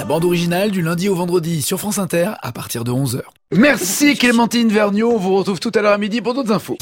bande originale du lundi au vendredi sur France Inter à partir de 11h. Merci Clémentine Vergniaud, on vous retrouve tout à l'heure à midi pour d'autres infos.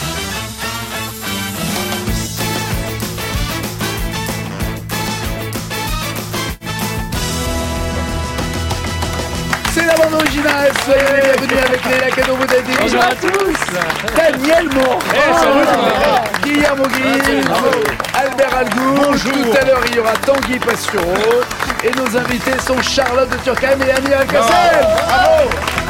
C'est la bande originale, soyez les bienvenus avec Léla Cadot-Boudadi. Bonjour à tous. Daniel Morin, Guillermo Guy, Albert Algour. Tout à l'heure, il y aura Tanguy Pastureau. Et nos invités sont Charlotte de Turckheim et Amir El-Kassem. Bravo.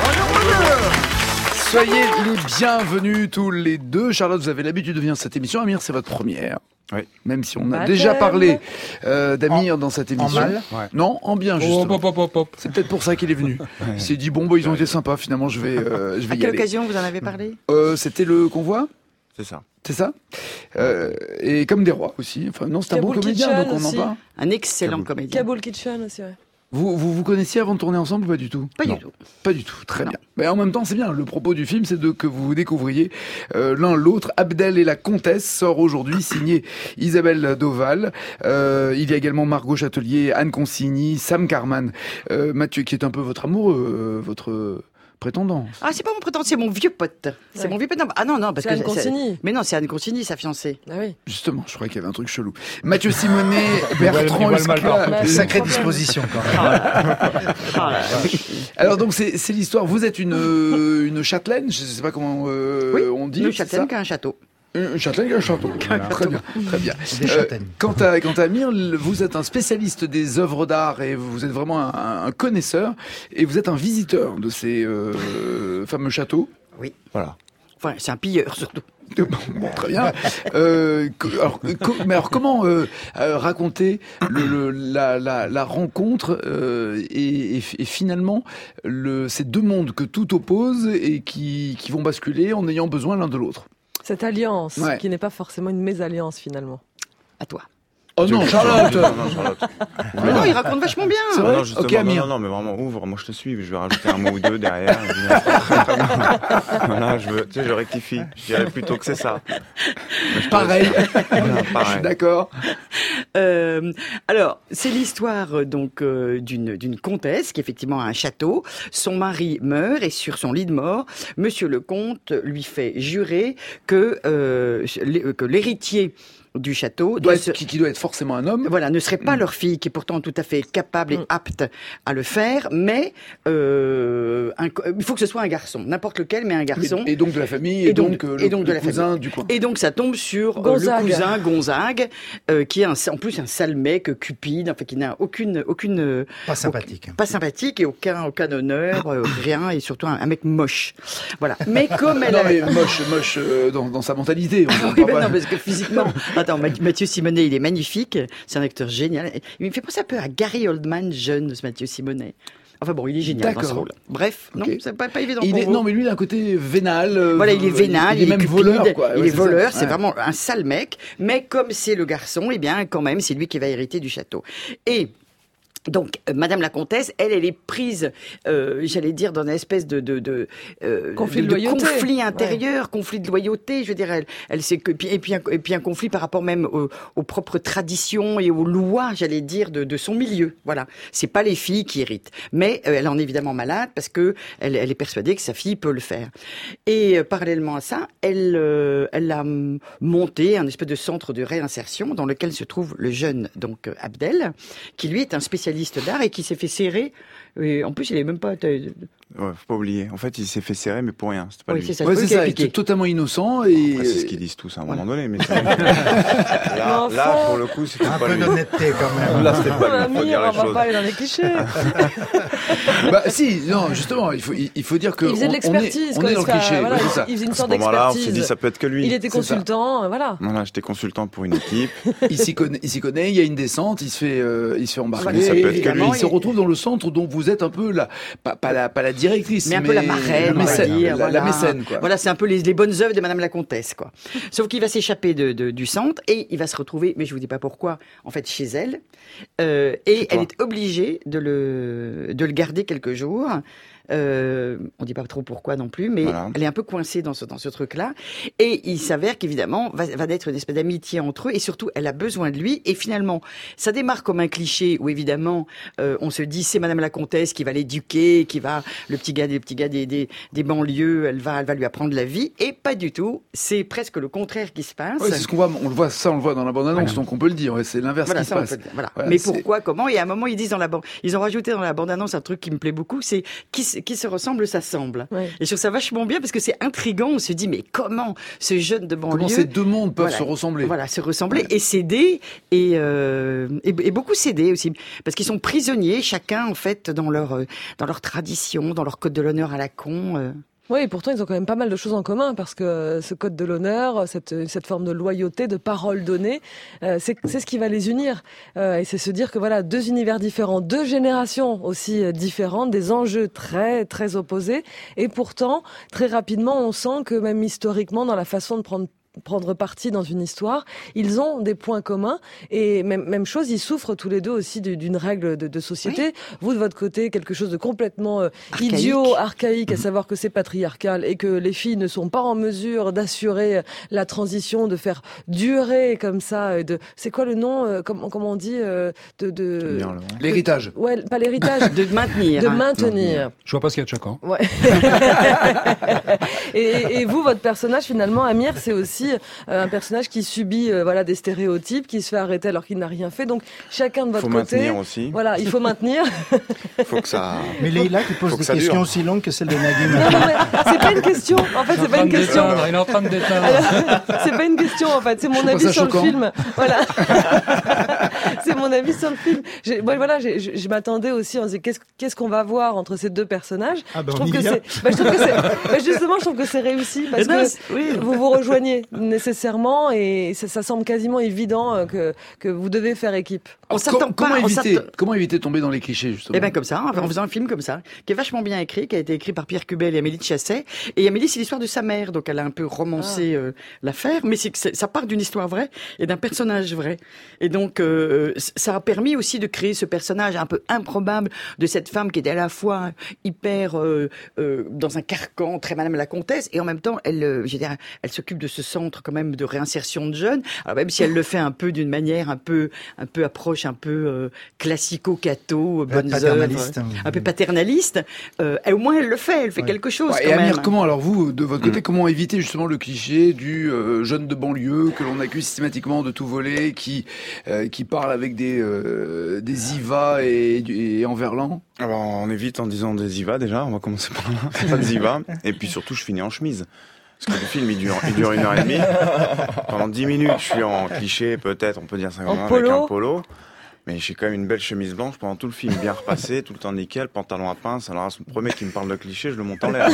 Soyez les bienvenus tous les deux. Charlotte, vous avez l'habitude de venir à cette émission. Amir, c'est votre première. Oui. Même si on a déjà parlé d'Amir dans cette émission. En mal Non, en bien, justement. C'est peut-être pour ça qu'il est venu. Il s'est dit, bon, ils ont été sympas, finalement, je vais y aller. À quelle occasion vous en avez parlé C'était le convoi. C'est ça. C'est ça Et comme des rois aussi. Enfin, non, c'est un bon comédien, donc on en parle. Un excellent comédien. Kaboul Kitchen aussi, ouais. Vous connaissiez avant de tourner ensemble ou pas du tout? Pas du tout. Pas du tout, très bien. Mais en même temps, c'est bien. Le propos du film, c'est que vous découvriez l'un l'autre. Abdel et la Comtesse sort aujourd'hui, signé Isabelle Doval. Il y a également Margot Châtelier, Anne Consigny, Sam Carman, Mathieu, qui est un peu votre amoureux, votre prétendant. Ah, c'est pas mon prétendant, c'est mon vieux pote. C'est mon vieux pote. Ah non, parce c'est que Anne Consigny. Mais non, c'est Anne Consigny, sa fiancée. Ah oui. Justement, je croyais qu'il y avait un truc chelou. Mathieu Simonet, Bertrand Esclat. Sacrée disposition quand même. Alors donc c'est l'histoire. Vous êtes une châtelaine, je sais pas comment on dit. Une châtelaine qui a un château. Une châtelaine qui a un château. Très bien, très bien. Des châtaignes. Quant à Amir, vous êtes un spécialiste des œuvres d'art et vous êtes vraiment un connaisseur et vous êtes un visiteur de ces fameux châteaux. Oui. Voilà. Enfin, c'est un pilleur surtout. Bon, très bien. Alors comment raconter la rencontre et finalement ces deux mondes que tout oppose et qui vont basculer en ayant besoin l'un de l'autre. Cette alliance, qui n'est pas forcément une mésalliance finalement. À toi. Oh non, Charlotte. Non, Charlotte. Mais non, il raconte vachement bien. C'est vrai. Non, justement, Ok, Amir. non, mais vraiment, ouvre, moi je te suis, je vais rajouter un mot ou deux derrière. Voilà, je rectifie. Je dirais plutôt que c'est ça. Pareil. Voilà, Je suis d'accord. Alors, c'est l'histoire donc d'une comtesse qui effectivement a un château. Son mari meurt et sur son lit de mort, Monsieur le comte lui fait jurer que l'héritier du château qui doit être forcément un homme. Voilà, ne serait pas leur fille, qui est pourtant tout à fait capable et apte à le faire, mais il faut que ce soit un garçon, n'importe lequel, mais un garçon. Et donc de la famille, et donc le cousin du coin. Et donc ça tombe sur Gonzague. le cousin Gonzague, qui est en plus un sale mec, cupide, enfin qui n'a aucune Pas sympathique. Pas sympathique et aucun honneur, rien, et surtout un mec moche. Voilà. Mais comme elle mais moche dans sa mentalité. Oui, non, parce que physiquement. Attends, Mathieu Simonet, il est magnifique. C'est un acteur génial. Il me fait penser un peu à Gary Oldman jeune, ce Mathieu Simonet. Enfin bon, il est génial dans ce rôle. Bref, non, c'est pas évident pour vous. Non, mais lui, il a un côté vénal. Voilà, il est vénal, il est même cupide, voleur, quoi. Il est voleur, c'est vraiment un sale mec. Mais comme c'est le garçon, eh bien, quand même, c'est lui qui va hériter du château. Et donc, Madame la Comtesse, elle est prise, j'allais dire, dans une espèce de conflit de loyauté, conflit intérieur, conflit de loyauté. Je veux dire, elle sait que et puis un conflit par rapport même aux propres traditions et aux lois, j'allais dire, de son milieu. Voilà, c'est pas les filles qui héritent, mais elle en est évidemment malade parce que elle est persuadée que sa fille peut le faire. Et parallèlement à ça, elle a monté un espèce de centre de réinsertion dans lequel se trouve le jeune donc Abdel, qui lui est un spécialiste d'art et qui s'est fait serrer. Et en plus, il est même pas. Ouais, faut pas oublier. En fait, il s'est fait serrer, mais pour rien. C'était pas lui. C'est ça. Ouais, c'est ça. Il était totalement innocent et. Après, c'est ce qu'ils disent tous à un moment donné, mais là, pour le coup, c'était Un pas peu lui. d'honnêteté quand même. Là, c'était pas lui. Faut dire Amir, les on va choses. pas aller dans les clichés. Bah si, non, justement, il faut dire que Il faisait de l'expertise. on est dans le cliché. Voilà, ouais, c'est ça. il faisait une À ce sorte moment-là, on d'expertise. s'est dit, ça peut être que lui. Il était C'est ça. consultant, voilà. Voilà, j'étais consultant pour une équipe. Il s'y connaît. Il y a une descente. Il se fait embarquer. Ça peut être que et lui. il se retrouve dans le centre dont vous êtes un peu pas la directrice, mais un peu la marraine, la mécène, on va dire, la mécène, quoi. Voilà, c'est un peu les bonnes œuvres de Madame la Comtesse, quoi. Sauf qu'il va s'échapper du centre et il va se retrouver, mais je vous dis pas pourquoi, en fait, chez elle. Et elle est obligée de le garder quelques jours. On dit pas trop pourquoi non plus, mais elle est un peu coincée dans ce truc-là. Et il s'avère qu'évidemment, va naître une espèce d'amitié entre eux, et surtout, elle a besoin de lui. Et finalement, ça démarre comme un cliché où évidemment, on se dit c'est Madame la Comtesse qui va l'éduquer, le petit gars des banlieues, elle va lui apprendre la vie. Et pas du tout. C'est presque le contraire qui se passe. Ouais, c'est ce qu'on voit. On le voit dans la bande-annonce, donc on peut le dire. Ouais, c'est l'inverse qui se passe. Mais pourquoi, comment? Et à un moment, ils disent ils ont rajouté dans la bande-annonce un truc qui me plaît beaucoup, c'est qui se ressemble s'assemble. Ouais. Et je trouve ça vachement bien parce que c'est intriguant. On se dit mais comment ce jeune de banlieue, comment ces deux mondes peuvent se ressembler. Voilà, se ressembler et s'aider et beaucoup s'aider aussi parce qu'ils sont prisonniers chacun en fait dans leur tradition, dans leur code de l'honneur à la con. Oui, et pourtant, ils ont quand même pas mal de choses en commun, parce que ce code de l'honneur, cette forme de loyauté, de parole donnée, c'est ce qui va les unir. Et c'est se dire que voilà, deux univers différents, deux générations aussi différentes, des enjeux très, très opposés. Et pourtant, très rapidement, on sent que même historiquement, dans la façon de prendre parti dans une histoire, ils ont des points communs et même chose, ils souffrent tous les deux aussi d'une règle de société. Oui. Vous de votre côté, quelque chose de complètement idiot, archaïque, à savoir que c'est patriarcal et que les filles ne sont pas en mesure d'assurer la transition, de faire durer comme ça. C'est quoi le nom, comment on dit l'héritage. Ouais, pas l'héritage. de maintenir. De maintenir. Je vois pas ce qu'il y a de choquant. Ouais. et vous, votre personnage finalement, Amir, c'est aussi un personnage qui subit des stéréotypes, qui se fait arrêter alors qu'il n'a rien fait. Donc chacun de votre côté, maintenir aussi. Voilà, il faut maintenir. Faut que ça. Mais Leïla qui pose des questions aussi longues que celles de Nagui. Non, mais c'est pas une question. En fait, c'est pas une question. Il est en train de déteindre. C'est pas une question en fait. C'est mon avis sur le film. Voilà. C'est mon avis sur le film. Je m'attendais aussi. On se dit qu'est-ce qu'on va voir entre ces deux personnages. Ah ben je trouve que justement, je trouve que c'est réussi parce que vous vous rejoignez nécessairement et ça semble quasiment évident que vous devez faire équipe. Comment éviter de tomber dans les clichés, justement? Eh ben, comme ça, en faisant un film comme ça, qui est vachement bien écrit, qui a été écrit par Pierre Cubel et Amélie de Chasset. Et Amélie, c'est l'histoire de sa mère, donc elle a un peu romancé l'affaire, mais ça part d'une histoire vraie et d'un personnage vrai. Et donc, ça a permis aussi de créer ce personnage un peu improbable de cette femme qui était à la fois hyper dans un carcan, très Madame la Comtesse, et en même temps, elle s'occupe de ce centre quand même de réinsertion de jeunes. Alors même si elle le fait un peu d'une manière un peu approche un peu classico-catho, bonnes paternaliste, œuvres, un peu paternaliste. Au moins elle le fait, elle fait quelque chose. Et Amir, comment alors vous, de votre côté, comment éviter justement le cliché du jeune de banlieue que l'on accuse systématiquement de tout voler, qui parle avec des IVA et en verlan? Alors on évite en disant des IVA déjà, on va commencer par là. C'est pas des IVA. Et puis surtout, je finis en chemise. Parce que le film, il dure 1h30. Pendant 10 minutes, je suis en cliché, peut-être, on peut dire ça comme ça, avec un polo. Mais j'ai quand même une belle chemise blanche pendant tout le film, bien repassée, tout le temps nickel, pantalon à pince. Alors, le premier qui me parle de cliché, je le monte en l'air.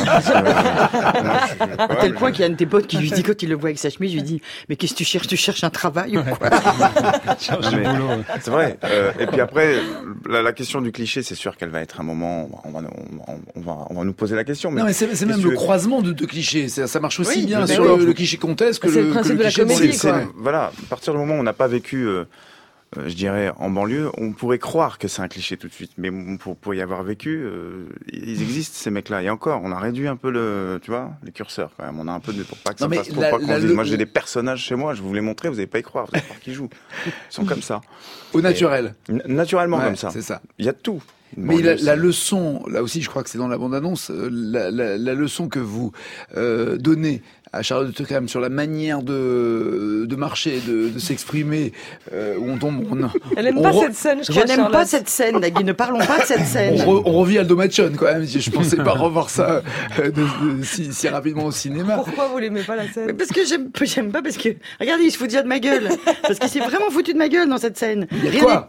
À tel point qu'il y a un de tes potes qui lui dit, quand il le voit avec sa chemise, je lui dis, mais qu'est-ce que tu cherches? Tu cherches un travail ou quoi? C'est vrai. Et puis après, la question du cliché, c'est sûr qu'elle va être un moment, on va nous poser la question. Mais c'est même le croisement de deux clichés. Ça marche aussi bien sur le cliché comtesse que le cliché de la comédie, quoi. Voilà. À partir du moment où on n'a pas vécu, je dirais, en banlieue, on pourrait croire que c'est un cliché tout de suite. Mais pour y avoir vécu, ils existent, ces mecs-là. Et encore, on a réduit un peu les curseurs, quand même. On a un peu pour pas que ça passe trop, pas qu'on dise. Moi, j'ai des personnages chez moi, je vais vous les montrer, vous n'allez pas y croire, vous allez voir qui jouent. Ils sont comme ça. Au naturel. Naturellement, comme ça. C'est ça. Il y a tout. Mais la leçon, là aussi, je crois que c'est dans la bande-annonce, la leçon que vous donnez à Charlotte de Turckheim sur la manière de marcher, de s'exprimer, où on tombe. Elle n'aime pas cette scène, je crois. Je n'aime pas cette scène, Nagui. Ne parlons pas de cette scène. On revit Aldo Machon, quand même. Je pensais pas revoir ça si rapidement au cinéma. Pourquoi vous l'aimez pas, la scène? Mais parce que j'aime pas, parce que, regardez, il se fout déjà de ma gueule. Parce qu'il s'est vraiment foutu de ma gueule dans cette scène. Il y a quoi?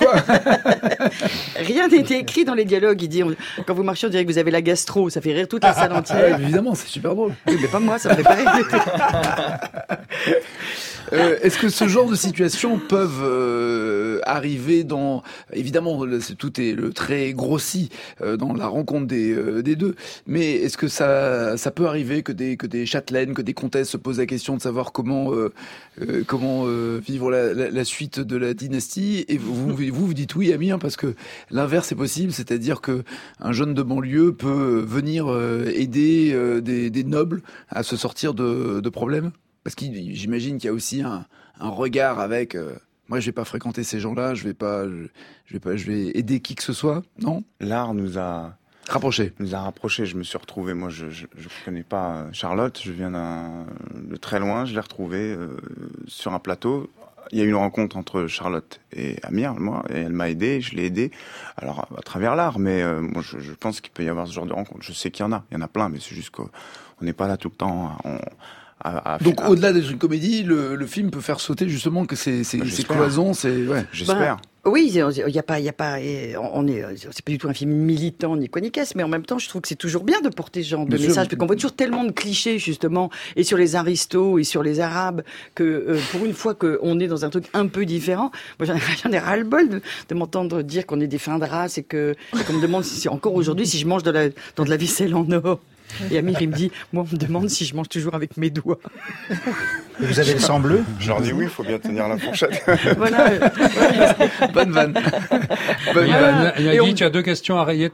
Rien n'était écrit dans les dialogues. Il dit, quand vous marchez, on dirait que vous avez la gastro. Ça fait rire toute la salle entière. Évidemment, c'est super drôle. Oui, mais pas moi, ça me fait pas rire. Est-ce que ce genre de situations peuvent arriver dans... Évidemment, tout est le trait grossi dans la rencontre des deux, mais est-ce que ça peut arriver que des châtelaines, que des comtesses se posent la question de savoir comment vivre la suite de la dynastie, et vous dites oui, Amir, parce que l'inverse est possible, c'est-à-dire que un jeune de banlieue peut venir aider des nobles à se sortir de problèmes, parce que j'imagine qu'il y a aussi un regard avec moi je vais pas fréquenter ces gens-là, je vais aider qui que ce soit, non? L'art nous a rapprochés. Je me suis retrouvé, moi je connais pas Charlotte, je viens de très loin, je l'ai retrouvée sur un plateau. Il y a eu une rencontre entre Charlotte et Amir, moi, et elle m'a aidé, je l'ai aidé, alors à travers l'art, mais moi je pense qu'il peut y avoir ce genre de rencontre. Je sais qu'il y en a plein, mais c'est juste qu'on n'est pas là tout le temps. Donc au-delà d'être une comédie, le film peut faire sauter justement que ces cloisons, j'espère. Oui, il y a pas, c'est pas du tout un film militant ni quoi ni qu'est-ce, mais en même temps, je trouve que c'est toujours bien de porter ce genre de message, parce qu'on voit toujours tellement de clichés, justement, et sur les aristos, et sur les arabes, que, pour une fois qu'on est dans un truc un peu différent, moi, j'en ai ras-le-bol de m'entendre dire qu'on est des fins de race, et qu'on me demande si encore aujourd'hui, si je mange dans de la vaisselle en or. Et Amir, il me dit, moi, on me demande si je mange toujours avec mes doigts. Et vous avez le sang bleu? Je leur dis oui, il faut bien tenir la fourchette. Voilà. Bonne vanne. Nagui, tu as 2 questions à rayer.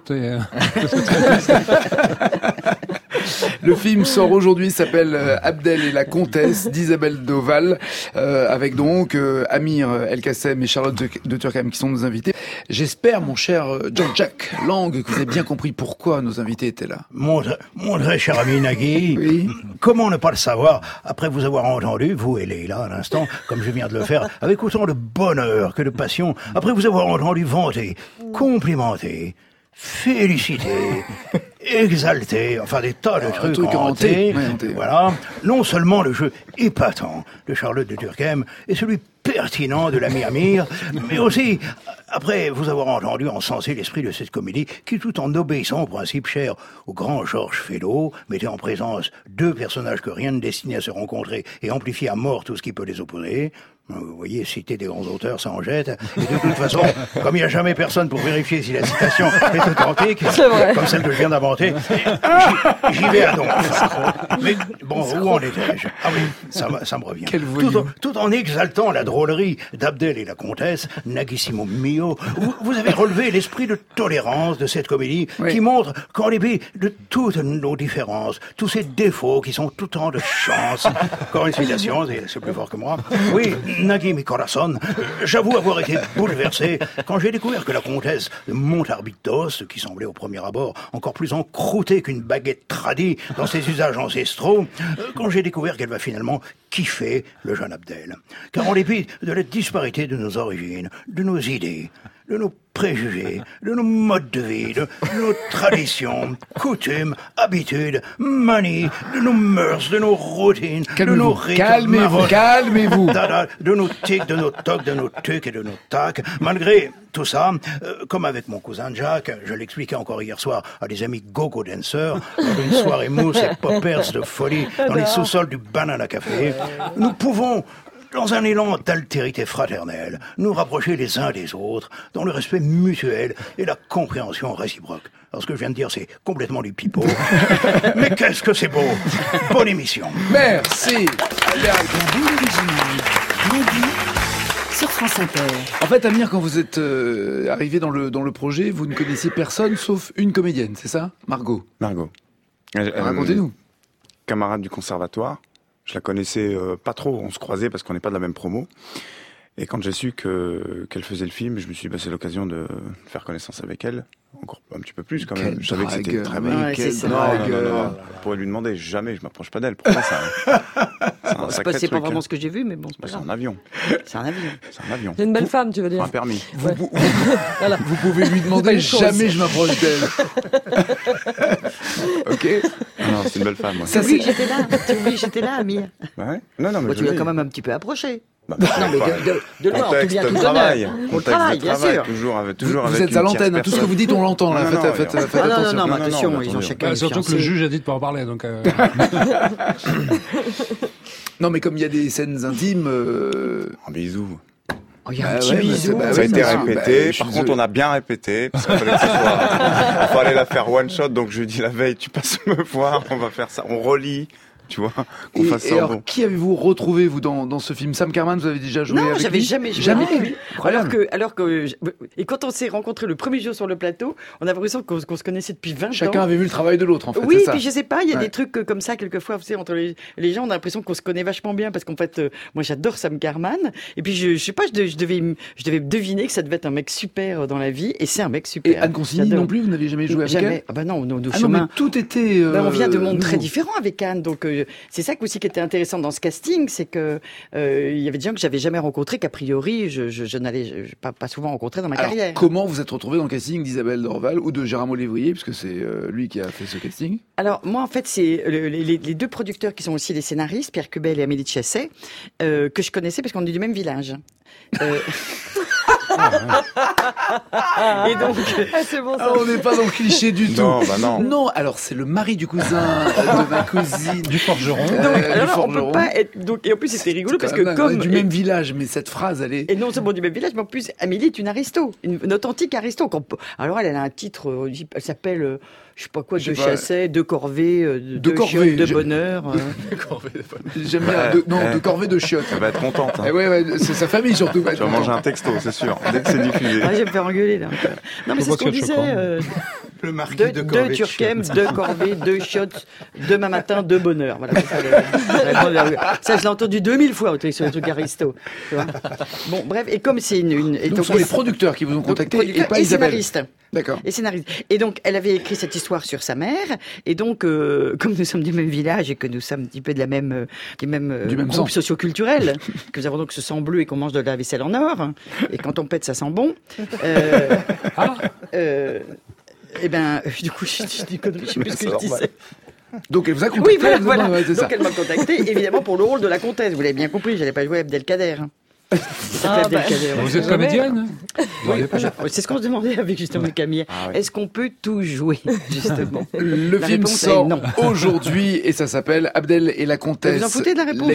Le film sort aujourd'hui, s'appelle Abdel et la comtesse d'Isabelle Doval, avec donc Amir El-Kassem et Charlotte de Turckheim qui sont nos invités. J'espère, mon cher Jean-Jacques Lang, que vous avez bien compris pourquoi nos invités étaient là. Mon très cher ami Nagui, oui. Comment ne pas le savoir après vous avoir entendu, vous et Leïla à l'instant, comme je viens de le faire, avec autant de bonheur que de passion, après vous avoir entendu vanter, complimenter, féliciter, exalter, enfin des tas de trucs hantés. Voilà. Non seulement le jeu épatant de Charlotte de Turckheim et celui pertinent de l'ami Amir, mais aussi, après vous avoir entendu encenser l'esprit de cette comédie, qui tout en obéissant au principe cher au grand Georges Feydeau, mettait en présence 2 personnages que rien ne destinait à se rencontrer et amplifiait à mort tout ce qui peut les opposer. Vous voyez, citer des grands auteurs, ça en jette. Et de toute façon, comme il n'y a jamais personne pour vérifier si la citation est authentique, comme celle que je viens d'inventer, j'y vais à donc. Mais bon, où en étais-je? Ah oui, ça me revient. Tout en exaltant la drôlerie d'Abdel et la comtesse, Nagissimo mio, vous avez relevé l'esprit de tolérance de cette comédie qui montre qu'en dépit de toutes nos différences, tous ces défauts qui sont tout temps de chance, encore une citation, c'est plus fort que moi, oui, Nagui mi corazon, j'avoue avoir été bouleversé quand j'ai découvert que la comtesse de Montarbitos, qui semblait au premier abord encore plus encroûtée qu'une baguette tradie dans ses usages ancestraux, quand j'ai découvert qu'elle va finalement kiffer le jeune Abdel. Car en dépit de la disparité de nos origines, de nos idées, de nos préjugés, de nos modes de vie, de nos traditions, coutumes, habitudes, manies, de nos mœurs, de nos routines, de nos rites. Calmez-vous. De nos tics, de nos tocs, de nos tucs et de nos tacs. Malgré tout ça, comme avec mon cousin Jacques, je l'expliquais encore hier soir à des amis go-go dancers, dans une soirée mousse et poppers de folie dans les sous-sols du Banana Café, nous pouvons, dans un élan d'altérité fraternelle, nous rapprocher les uns des autres, dans le respect mutuel et la compréhension réciproque. Alors ce que je viens de dire, c'est complètement du pipeau. Mais qu'est-ce que c'est beau! Bonne émission. Merci. Sur France Inter. En fait, Amir, quand vous êtes arrivé dans le projet, vous ne connaissiez personne sauf une comédienne, c'est ça? Margot. Racontez-nous. Camarade du conservatoire. Je la connaissais pas trop, on se croisait parce qu'on n'est pas de la même promo. Et quand j'ai su qu'elle faisait le film, je me suis dit, c'est l'occasion de faire connaissance avec elle. Encore un petit peu plus quand même. Je savais que c'était très bien. Non. Vous pourrez lui demander, jamais je m'approche pas d'elle. Pour moi, c'est pas vraiment ce que j'ai vu, mais bon, c'est pas grave. C'est un avion. C'est un avion. C'est une belle femme, tu veux dire. Un permis. Voilà. Vous pouvez lui demander, jamais je m'approche d'elle. Ok. Non, c'est une belle femme. Tu oublies que j'étais là, Amir. Ouais. Non, mais tu l'as quand même un petit peu approché. Bah, Non, mais de loin, on te vient tout travail. On travaille, bien sûr. Toujours Vous avec êtes à l'antenne, tout ce que vous dites, on l'entend, là. Faites attention. Non, attention, ils ont chacun. Surtout que le juge a dit de pas en parler, donc. Non, mais comme il y a des scènes intimes. Un bisou. Oh, il y a un petit bisou. Ça a été répété. Par contre, on a bien répété. Parce qu'il fallait que ce soit. Il fallait la faire one shot. Donc, je dis la veille, tu passes me voir. On va faire ça. On relit. Tu vois, qu'on fasse ça. Alors, qui avez-vous retrouvé, vous, dans ce film? Sam Carman, vous avez déjà joué avec lui? Non, j'avais jamais joué avec lui. Et quand on s'est rencontrés le premier jour sur le plateau, on a l'impression qu'on se connaissait depuis 20 ans. Chacun avait vu le travail de l'autre, en fait. Oui, c'est ça. puis je sais pas, il y a des trucs comme ça, quelquefois, vous savez, entre les gens, on a l'impression qu'on se connaît vachement bien, parce qu'en fait, moi, j'adore Sam Carman. Et puis, je sais pas, je devais deviner que ça devait être un mec super dans la vie, et c'est un mec super. Et Anne Consigny non plus, vous n'aviez jamais joué avec elle? Ah bah non, nos chemins. Non, mais tout était. On vient de mondes très différents avec Anne, donc c'est ça aussi qui était intéressant dans ce casting, c'est que il y avait des gens que j'avais jamais rencontrés, qu'a priori je n'allais pas souvent rencontrer dans ma carrière. Comment vous êtes retrouvé dans le casting d'Isabelle Dorval ou de Gérard Lévrier, puisque c'est lui qui a fait ce casting? Alors moi en fait c'est les deux producteurs qui sont aussi les scénaristes, Pierre Cubel et Amélie de Chasset, que je connaissais parce qu'on est du même village. Et donc, c'est bon, ça. On n'est pas dans le cliché du tout. Non. Non, alors c'est le mari du cousin de ma cousine. Du forgeron. On peut pas être. Donc, et en plus, c'était rigolo parce que comme. Du même village, mais cette phrase, elle est. Et non seulement du même village, mais en plus, Amélie est une aristo. Une authentique aristo. Alors, elle a un titre, elle s'appelle. Je sais pas quoi, de Chasset, de Corvée, de Chiottes, de Bonheur. De Corvée, j'aime bien. De Corvée, de Chiottes. Elle va être contente. Hein. Ouais, c'est sa famille surtout. Tu vas manger un texto, c'est sûr, dès que c'est diffusé. Je vais me faire engueuler là. Non, mais c'est ce qu'on disait. Le marquis de Corvée. De Turquem, de Corvée, de Chiottes, demain matin, de Bonheur. Voilà, ça, je l'ai entendu 2000 fois sur le truc aristo. Bon, bref, et comme c'est une. Donc, ce sont les producteurs qui vous ont contacté et pas Isabelle. Scénaristes. D'accord. Et scénariste. Et donc, elle avait écrit cette histoire sur sa mère. Et donc, comme nous sommes du même village et que nous sommes un petit peu de la même, du même groupe socioculturel, que nous avons donc ce sang bleu et qu'on mange de la vaisselle en or, et quand on pète, ça sent bon. Et ben, du coup, je dis des conneries, je sais plus ce que je disais. Donc elle vous a contacté. Oui, voilà. Donc elle m'a contacté, évidemment, pour le rôle de la comtesse. Vous l'avez bien compris, j'allais pas jouer Abdelkader. Vous êtes comédienne? Oui, c'est ce qu'on se demandait avec justement Camille. Est-ce qu'on peut tout jouer, justement? Le film sort aujourd'hui et ça s'appelle Abdel et la comtesse. Vous en foutez de la réponse?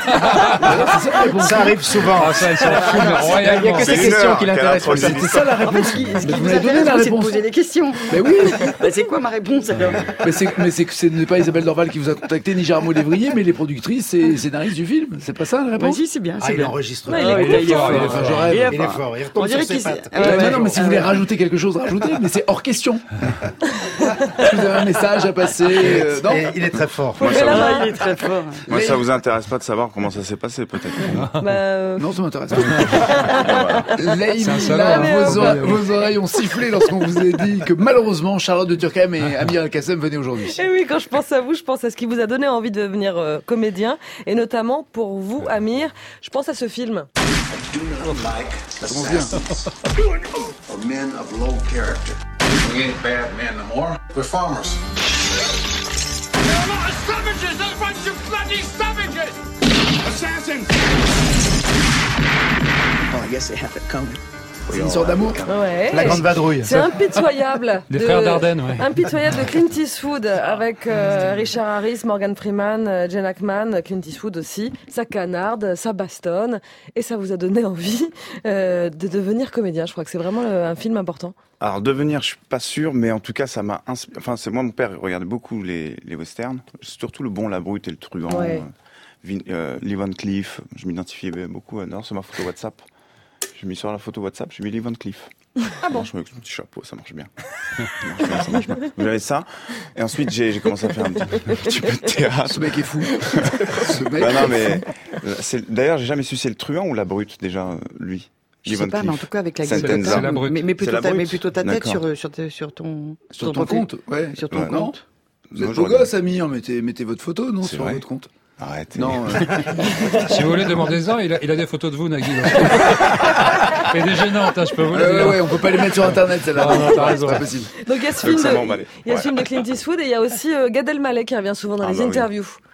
Ça arrive souvent. Il n'y a que ces questions qui l'intéressent. C'est ça la réponse. Ce qui vous intéresse, c'est de poser des questions. Mais oui. C'est quoi ma réponse alors? Mais c'est que ce n'est pas Isabelle Dorval qui vous a contacté, ni Gérard Lévrier, mais les productrices et scénaristes du film. C'est pas ça la réponse? Si, c'est bien. Il enregistre. Il est fort. Il retombe sur ses pattes. Non, mais si vous voulez rajouter quelque chose, rajoutez, mais c'est hors question. Vous avez un message à passer. Non, il est très fort. Il est très fort. Moi, ça vous intéresse pas de savoir comment ça s'est passé, peut-être? Non, ça m'intéresse pas. Leïla, vos oreilles ont sifflé lorsqu'on vous a dit que malheureusement, Charlotte de Turckheim et Amir El-Kassem venaient aujourd'hui. Et oui, quand je pense à vous, je pense à ce qui vous a donné envie de devenir comédien. Et notamment, pour vous, Amir, je pense à ce film. Ça commence bien. Men of low character. We ain't bad men no more. We're farmers. They're a lot of savages! They're a bunch of bloody savages! Assassins! Oh, I guess they have it coming. C'est une histoire d'amour. Ouais. La grande vadrouille. C'est impitoyable. Des frères Dardenne, ouais. Impitoyable de Clint Eastwood avec Richard Harris, Morgan Freeman, Gene Hackman, Clint Eastwood aussi. Ça canarde, ça bastonne et ça vous a donné envie de devenir comédien. Je crois que c'est vraiment un film important. Alors devenir, je suis pas sûr, mais en tout cas ça m'a inspiré. Enfin, c'est moi, mon père regardait beaucoup les westerns, surtout Le Bon, la Brute et le Truand. Ouais. Lee Van Cleef, je m'identifiais beaucoup. Non, c'est ma photo WhatsApp. J'ai mis sur la photo WhatsApp, j'ai mis Lee Van Cleef. Ah bon? Je mets avec mon petit chapeau, ça marche bien. Ça marche bien. J'avais ça. Et ensuite, j'ai commencé à faire un petit peu de théâtre. Ce mec est fou. Non, mais d'ailleurs, j'ai jamais su c'est le Truand ou la Brute déjà, lui. Je sais pas, mais en tout cas avec la gueule. C'est la Brute. Mais plutôt ta tête sur ton compte, ouais. Sur ton compte. Vous êtes beau gosse, Amir, mettez votre photo, non, sur votre compte. Arrêtez. Non. Si vous voulez, demandez-en, il a des photos de vous, Nagui. Et des gênantes, je peux vous le dire. Ouais, on peut pas les mettre sur Internet, celle-là. Non, t'as raison. C'est pas possible. Donc il y a ce film de Clint Eastwood et il y a aussi Gad Elmaleh qui revient souvent dans les interviews.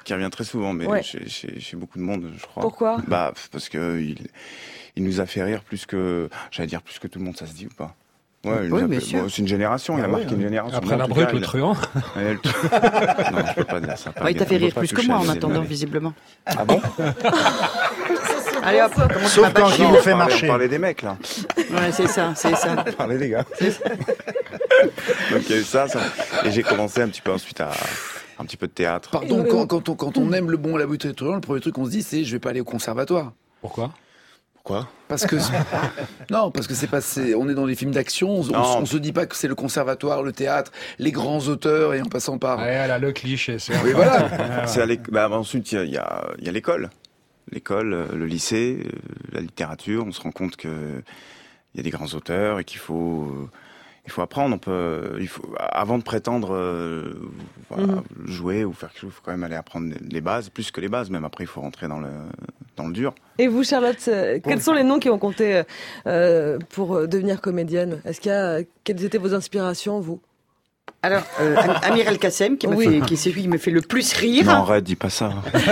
qui revient très souvent, mais chez beaucoup de monde, je crois. Pourquoi ? Parce que il nous a fait rire plus que tout le monde, ça se dit ou pas ? Ouais, c'est une génération, il a marqué une génération. Après la brute, le truand. Non, je peux pas dire ça. Il t'a fait rire plus que moi en attendant, visiblement. Ah bon? Allez hop, sauf quand il vous fait marcher. On parlait des mecs, là. Ouais, c'est ça. On parlait des gars. Donc il y a eu ça. Et j'ai commencé un petit peu ensuite à un petit peu de théâtre. Pardon, quand on aime le bon et la brute et le truand, le premier truc qu'on se dit, c'est je vais pas aller au conservatoire. Pourquoi? Parce que c'est pas, on est dans des films d'action, on se dit pas que c'est le conservatoire, le théâtre, les grands auteurs et en passant par. Ouais, là, le cliché, c'est. Oui, voilà. Ensuite, il y a l'école, le lycée, la littérature. On se rend compte que il y a des grands auteurs et qu'il faut apprendre. Avant de prétendre jouer ou faire quelque chose, il faut quand même aller apprendre les bases, plus que les bases. Même après, il faut rentrer dans le dur. Et vous, Charlotte, quels sont les noms qui ont compté pour devenir comédienne? Quelles étaient vos inspirations, vous? Alors, Amir El Kassem, qui c'est lui qui me fait le plus rire. Non, arrête, dis pas ça.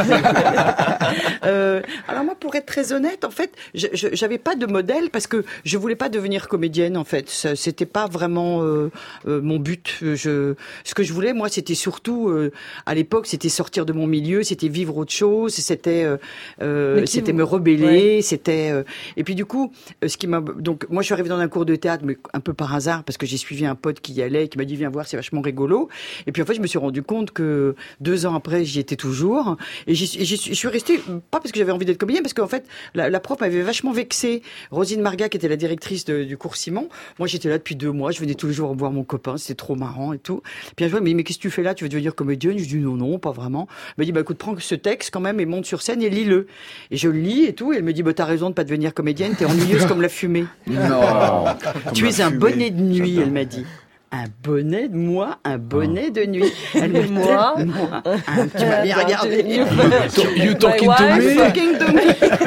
Alors moi, pour être très honnête, en fait, j'avais pas de modèle parce que je voulais pas devenir comédienne. En fait, c'était pas vraiment mon but. Ce que je voulais, moi, c'était surtout à l'époque, c'était sortir de mon milieu, c'était vivre autre chose, c'était me rebeller, c'était. Et puis du coup, donc moi, je suis arrivée dans un cours de théâtre, mais un peu par hasard parce que j'ai suivi un pote qui y allait, qui m'a dit viens voir, c'est vachement rigolo. Et puis en fait, je me suis rendu compte que 2 ans après, j'y étais toujours. Et je suis restée, pas parce que j'avais envie d'être comédienne, parce qu'en fait, la prof m'avait vachement vexée. Rosine Marga, qui était la directrice du cours Simon. Moi, j'étais là depuis 2 mois. Je venais tous les jours voir mon copain. C'était trop marrant et tout. Puis un jour, elle m'a dit, mais qu'est-ce que tu fais là? Tu veux devenir comédienne? Je dis, non, pas vraiment. Elle m'a dit, écoute, prends ce texte quand même et monte sur scène et lis-le. Et je le lis et tout. Et elle me dit, t'as raison de pas devenir comédienne. T'es ennuyeuse comme la fumée. Non. Tu es un bonnet de nuit, elle m'a dit. Un bonnet de nuit. Elle me moi, tu m'as bien regardé. You talking to me?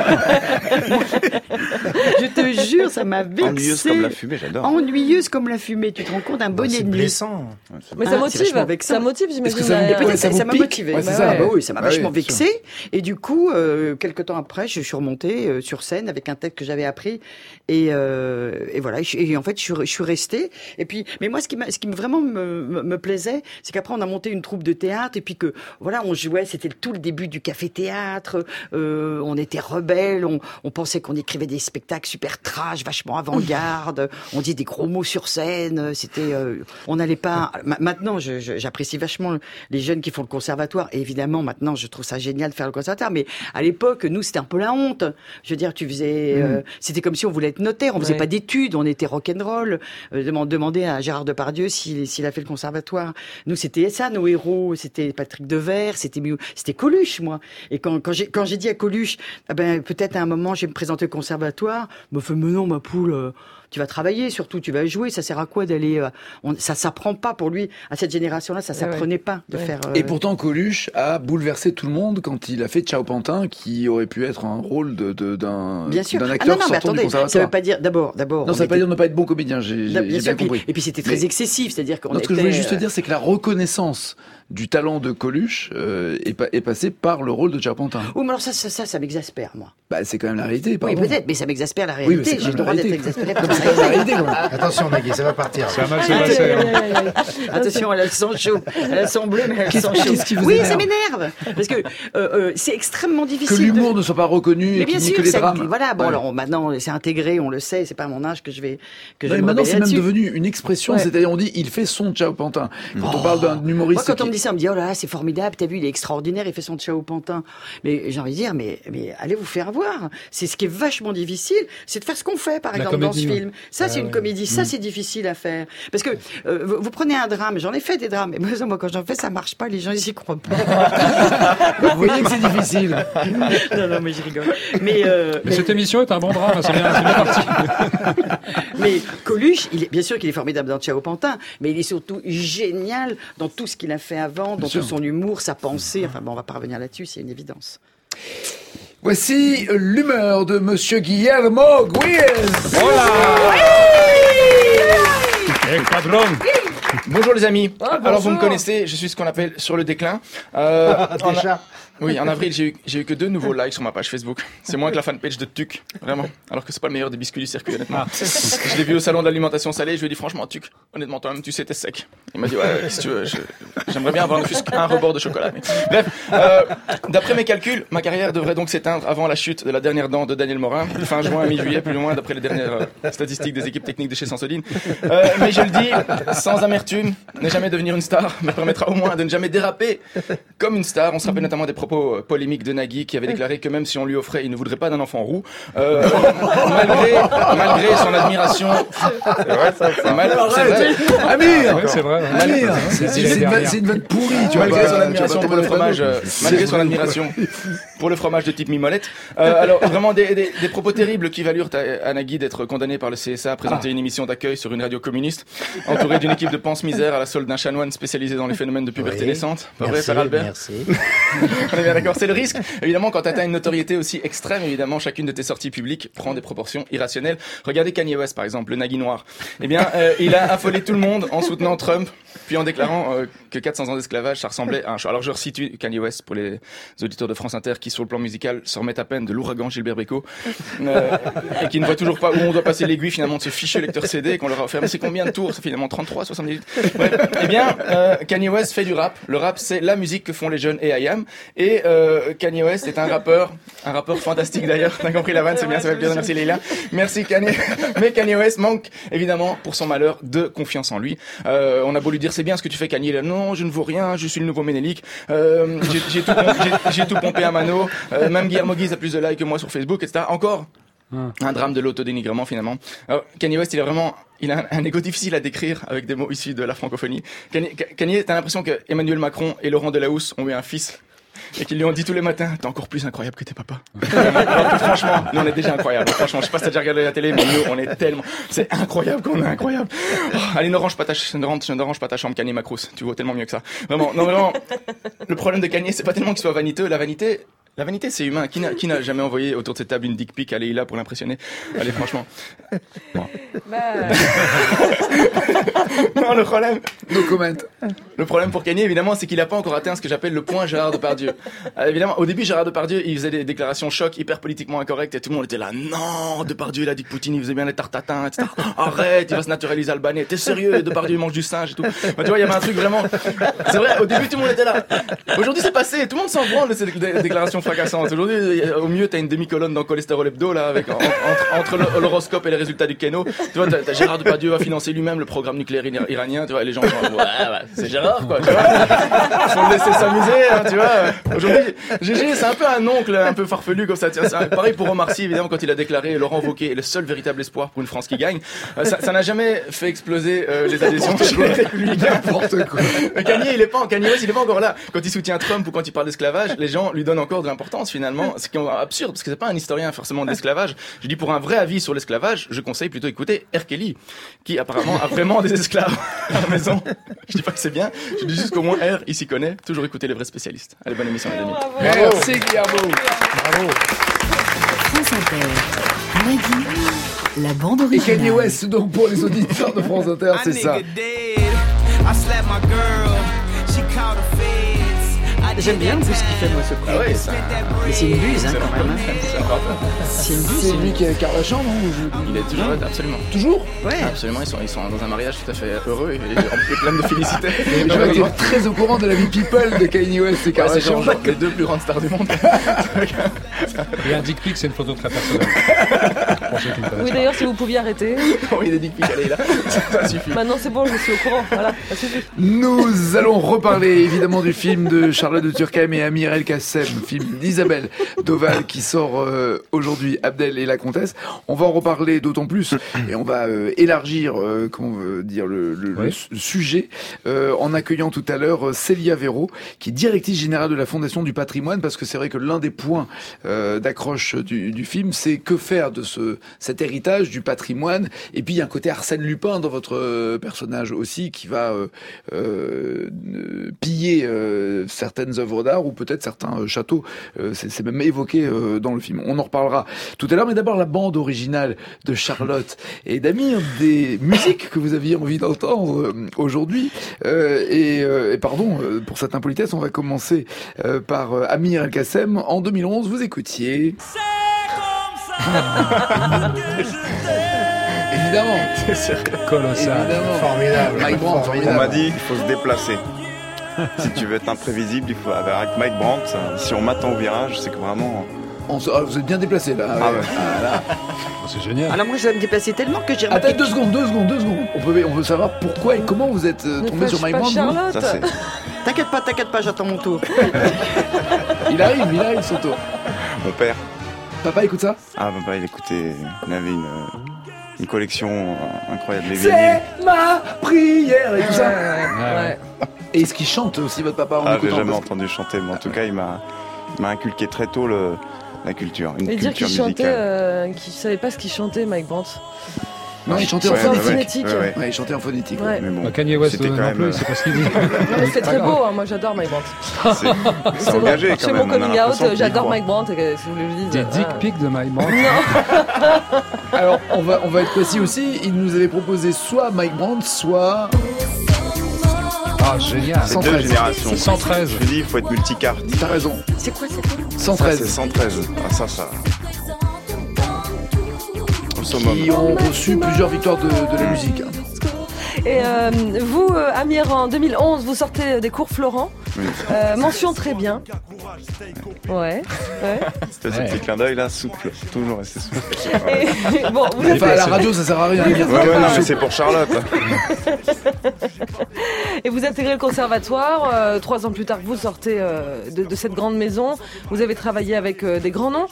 Je te jure, ça m'a vexée. Ennuyeuse comme la fumée, j'adore. Ennuyeuse comme la fumée, tu te rends compte, un bonnet de nuit. C'est blessant. Mais ça motive, j'imagine. Ça m'a motivé. Ça m'a vachement vexée. Et du coup, quelques temps après, je suis remontée sur scène avec un texte que j'avais appris. Et voilà. Et en fait, je suis restée. Et puis, mais moi, ce qui vraiment me plaisait, c'est qu'après on a monté une troupe de théâtre et puis que voilà, on jouait, c'était tout le début du café-théâtre, on était rebelles, on pensait qu'on écrivait des spectacles super trash, vachement avant-garde, on dit des gros mots sur scène, c'était on n'allait pas. Maintenant, j'apprécie vachement les jeunes qui font le conservatoire et évidemment maintenant je trouve ça génial de faire le conservatoire, mais à l'époque nous c'était un peu la honte. Je veux dire, tu faisais c'était comme si on voulait être notaire, on faisait pas d'études, on était rock'n'roll, demander à Gérard Depardieu s'il a fait le conservatoire. Nous, c'était ça, nos héros. C'était Patrick Devers, c'était Coluche, moi. Et quand j'ai dit à Coluche, peut-être à un moment, je vais me présenter au conservatoire, me fait, mais non, ma poule, tu vas travailler, surtout, tu vas jouer. Ça sert à quoi d'aller, ça s'apprend pas pour lui. À cette génération-là, ça s'apprenait pas de faire. Et pourtant, Coluche a bouleversé tout le monde quand il a fait Ciao Pantin, qui aurait pu être un rôle d'un acteur sortant du conservatoire. Ça veut pas dire, d'abord. Non, ça veut pas dire ne pas être bon comédien, j'ai bien compris. Et puis c'était très excessif, c'est-à-dire qu'on ce que je voulais juste dire, c'est que la reconnaissance du talent de Coluche est passée par le rôle de Ciao Pantin. Oui, mais alors ça m'exaspère, moi. C'est quand même la réalité, pardon. Oui, peut-être, mais ça m'exaspère la réalité. Oui, j'ai le droit d'être exaspéré par la réalité. Attention, Nagui, ça va partir. Ça va mal se passer. Attention, elle a le sang chaud. Elle a le sang bleu, mais elle a le sang chaud. Oui, ça m'énerve. Parce que c'est extrêmement difficile. Que l'humour ne soit pas reconnu et qu'il n'y ait que les drames. Voilà, bon, alors maintenant, c'est intégré, on le sait, c'est pas à mon âge que je vais. Maintenant, c'est même devenu une expression, c'est-à-dire on dit il fait son Ciao Pantin. Quand on parle d'un humoriste. Moi, quand on me dit ça, on me dit oh là là, c'est formidable, t'as vu, il est extraordinaire, il fait son Ciao Pantin. Mais j'ai envie de dire, mais allez vous faire voir. C'est ce qui est vachement difficile, c'est de faire ce qu'on fait, par exemple, dans ce film. Ça, c'est une comédie. Ça, c'est difficile à faire. Parce que vous prenez un drame, j'en ai fait des drames, mais moi, quand j'en fais, ça marche pas, les gens, ils y croient pas. Vous voyez que c'est difficile. Non, mais je rigole. Mais cette émission est un bon drame, c'est bien parti. Mais Coluche, bien sûr qu'il est formidable dans Ciao Pantin, mais il est surtout génial dans tout ce qu'il a fait avant, dans tout son humour, sa pensée. Enfin bon, on va pas revenir là-dessus, c'est une évidence. Voici l'humeur de Monsieur Guillermo Guies. Hola. El padrón. Bonjour les amis. Alors vous me bonjour. connaissez, je suis ce qu'on appelle sur le déclin. Déjà. Oui, en avril, j'ai eu que 2 nouveaux likes sur ma page Facebook. C'est moins que la fanpage de Tuc, vraiment. Alors que c'est pas le meilleur des biscuits du circuit, honnêtement. Je l'ai vu au salon de l'alimentation salée, je lui ai dit franchement, Tuc, honnêtement, toi-même, tu sais, t'es sec. Il m'a dit, ouais, si tu veux, j'aimerais bien avoir ne fût-ce qu'un rebord de chocolat. Mais... Bref, d'après mes calculs, ma carrière devrait donc s'éteindre avant la chute de la dernière dent de Daniel Morin, fin juin, mi-juillet, plus ou moins, d'après les dernières statistiques des équipes techniques de chez Sensodyne. Mais je le dis, sans amertume, ne jamais devenir une star me permettra au moins de ne jamais déraper comme une star. On se rappelle notamment des propos polémiques de Nagui qui avait déclaré que même si on lui offrait, il ne voudrait pas d'un enfant roux. Malgré son admiration. C'est vrai, ça. Amir, Ouais, c'est vrai. Ouais. Amir, c'est une vanne pourrie, tu vois. Malgré son admiration pour le fromage, malgré son admiration pour le fromage de type mimolette. Alors vraiment des propos terribles qui valurent à Nagui d'être condamné par le CSA à présenter une émission d'accueil sur une radio communiste, entouré d'une équipe de pense-misère à la solde d'un chanoine spécialisé dans les phénomènes de puberté naissante. Pas vrai, Père Albert? Merci. On est bien d'accord, c'est le risque. Évidemment, quand tu atteins une notoriété aussi extrême, évidemment, chacune de tes sorties publiques prend des proportions irrationnelles. Regardez Kanye West, par exemple, le Nagui noir. Eh bien, il a affolé tout le monde en soutenant Trump, puis en déclarant que 400 ans d'esclavage, ça ressemblait à un choix. Alors, je resitue Kanye West pour les auditeurs de France Inter qui, sur le plan musical, se remettent à peine de l'ouragan Gilbert Bécaud, et qui ne voient toujours pas où on doit passer l'aiguille, finalement, de ce fichier lecteur CD qu'on leur a offert. Mais c'est combien de tours? C'est finalement 33, 78. Ouais. Eh bien, Kanye West fait du rap. Le rap, c'est la musique que font les jeunes et I.am. Et Kanye West est un rappeur fantastique d'ailleurs. T'as compris la vanne, c'est bien, ça va bien. Merci Leila. Merci Kanye. Mais Kanye West manque évidemment, pour son malheur, de confiance en lui. On a beau lui dire c'est bien ce que tu fais, Kanye. Là, non, je ne vaux rien, je suis le nouveau Ménélique. J'ai tout pompé à mano. Même Guillermo Guise a plus de likes que moi sur Facebook, etc. Encore. Un drame de l'autodénigrement finalement. Kanye West, il a un ego difficile à décrire avec des mots issus de la francophonie. Kanye, t'as l'impression que Emmanuel Macron et Laurent Delahousse ont eu un fils et qu'ils lui ont dit tous les matins, t'es encore plus incroyable que tes papas. Alors que franchement, nous on est déjà incroyables. Franchement, je sais pas si t'as déjà regardé la télé, mais nous on est tellement, c'est incroyable qu'on est incroyable. Oh, allez, ne range pas ta chambre, Kanye Macrousse. Tu vaux tellement mieux que ça. Vraiment, non vraiment. Le problème de Kanye, c'est pas tellement qu'il soit vaniteux. La vanité, c'est humain. Qui n'a jamais envoyé autour de cette table une dick pic à Leïla pour l'impressionner? Allez, franchement. Bon. Non, le problème. No comment. Le problème pour Kanye, évidemment, c'est qu'il n'a pas encore atteint ce que j'appelle le point Gérard Depardieu. Évidemment, au début, Gérard Depardieu, il faisait des déclarations choc, hyper politiquement incorrectes, et tout le monde était là. Non, Depardieu, il a dit que Poutine, il faisait bien les tartatins, etc. Arrête, il va se naturaliser albanais. T'es sérieux? Depardieu, il mange du singe et tout. Bah, tu vois, il y avait un truc vraiment. C'est vrai, au début, tout le monde était là. Aujourd'hui, c'est passé. Tout le monde s'en branle de ces déclarations fracassantes. Aujourd'hui, au mieux, t'as une demi-colonne dans Cholestérol Hebdo, là, avec, entre l'horoscope et les résultats du Keno. Tu vois, t'as Gérard Depardieu va financer lui-même le programme nucléaire iranien, tu vois, et les gens sont, ouais, c'est Gérard, quoi, tu vois. Faut le laisser s'amuser, hein, tu vois. Aujourd'hui, GG, c'est un peu un oncle, un peu farfelu, comme ça, tiens, pareil pour Omar Sy, évidemment, quand il a déclaré Laurent Wauquiez est le seul véritable espoir pour une France qui gagne. Ça n'a jamais fait exploser, les adhésions chez les républicains. N'importe quoi. Kanye West, il est pas encore là. Quand il soutient Trump ou quand il parle d'esclavage, les gens lui donnent encore de l'importance, finalement. C'est absurde, parce que c'est pas un historien, forcément, de l'esclavage. Je dis, pour un vrai avis sur l'esclavage, je conseille plutôt écouter R. Kelly, qui apparemment a vraiment des esclaves à la maison. Je dis pas que c'est bien, je dis juste qu'au moins R, il s'y connaît. Toujours écouter les vrais spécialistes. Allez, bonne émission, les amis. Merci, Guillermo. Bravo. France Inter. Nagui, la bande Et originale. Kanye West, donc pour les auditeurs de France Inter, c'est ça. J'aime bien ce qu'il fait, moi, ce coup. Ah ouais, ça. Mais c'est une buse, hein, quand même. C'est C'est une buse. C'est lui qui a Kardashian, non? Il est toujours là, absolument. Toujours? Ouais. Absolument, ils sont dans un mariage tout à fait heureux et plein de félicité. J'aurais été très au courant de la vie people de Kanye West et Ouais, c'est Kardashian. genre les deux plus grandes stars du monde. Et un dick pic, c'est une photo très personnelle. Pour ceux qui me connaissent Oui, pas. d'ailleurs, si vous pouviez arrêter. Oui, des dick pics, allez là. Ça suffit. Maintenant, c'est bon, je suis au courant. Voilà, ça suffit. Nous allons reparler évidemment du film de Charlotte de Turckheim et Amir El Kassem, film d'Isabelle Doval qui sort aujourd'hui, Abdel et la Comtesse. On va en reparler d'autant plus et on va élargir le sujet en accueillant tout à l'heure Célia Véraud, qui est directrice générale de la Fondation du Patrimoine, parce que c'est vrai que l'un des points d'accroche du film, c'est que faire de cet héritage du patrimoine. Et puis il y a un côté Arsène Lupin dans votre personnage aussi, qui va piller certaines certaines œuvres d'art ou peut-être certains châteaux. C'est même évoqué dans le film. On en reparlera tout à l'heure, mais d'abord la bande originale de Charlotte et d'Amir, des musiques que vous aviez envie d'entendre aujourd'hui. Et pardon pour cette impolitesse, on va commencer par Amir El-Kassem. En 2011, vous écoutiez... Évidemment, c'est colossal, formidable. Mike Brandt, formidable. On m'a dit, il faut se déplacer. Si tu veux être imprévisible, il faut avec Mike Brandt. Si on m'attend au virage, c'est que vraiment. Vous êtes bien déplacé là. Ah ouais. Là. C'est génial. Alors moi je vais me déplacer tellement que j'ai. Attends 2 secondes. On veut savoir pourquoi et comment vous êtes tombé sur Mike Brandt. Ça c'est. T'inquiète pas, j'attends mon tour. Il arrive son tour. Mon père. Papa écoute ça? Ah papa il avait une collection incroyable. Les c'est ma prière et tout ça. Ouais. Et est-ce qu'il chante aussi votre papa en écoutant? J'ai jamais entendu chanter, mais en tout cas il m'a inculqué très tôt la culture. Et dire qu'il chantait, qu'il savait pas ce qu'il chantait, Mike Brandt. Non, il chantait en phonétique. Ouais, il chantait en phonétique. Ouais. Mais bon, Kanye West c'était quand même. C'est pas ce qu'il dit. C'est très beau, hein, moi j'adore Mike Brandt. C'est engagé quand même. C'est mon coming out, j'adore Mike Brandt. Si vous voulez que je dise. Des dick pics de Mike Brandt. Non. Alors, on va être précis aussi. Il nous avait proposé soit Mike Brandt, soit. Ah, génial. C'est 2 générations. C'est 113. Je me dis, il faut être multicarte. T'as raison. C'est quoi 113. C'est 113. Ah, ça. Qui ont reçu plusieurs victoires de la musique. Et vous, Amir, en 2011, vous sortez des cours Florent. Oui. Mention très bien. Ouais. Ce petit clin d'œil là, souple. Toujours rester souple. Et, bon, vous êtes à la radio, ça sert à rien. Non, mais c'est pour Charlotte. Et vous intégrez le conservatoire. 3 ans plus tard, vous sortez de cette grande maison. Vous avez travaillé avec des grands noms.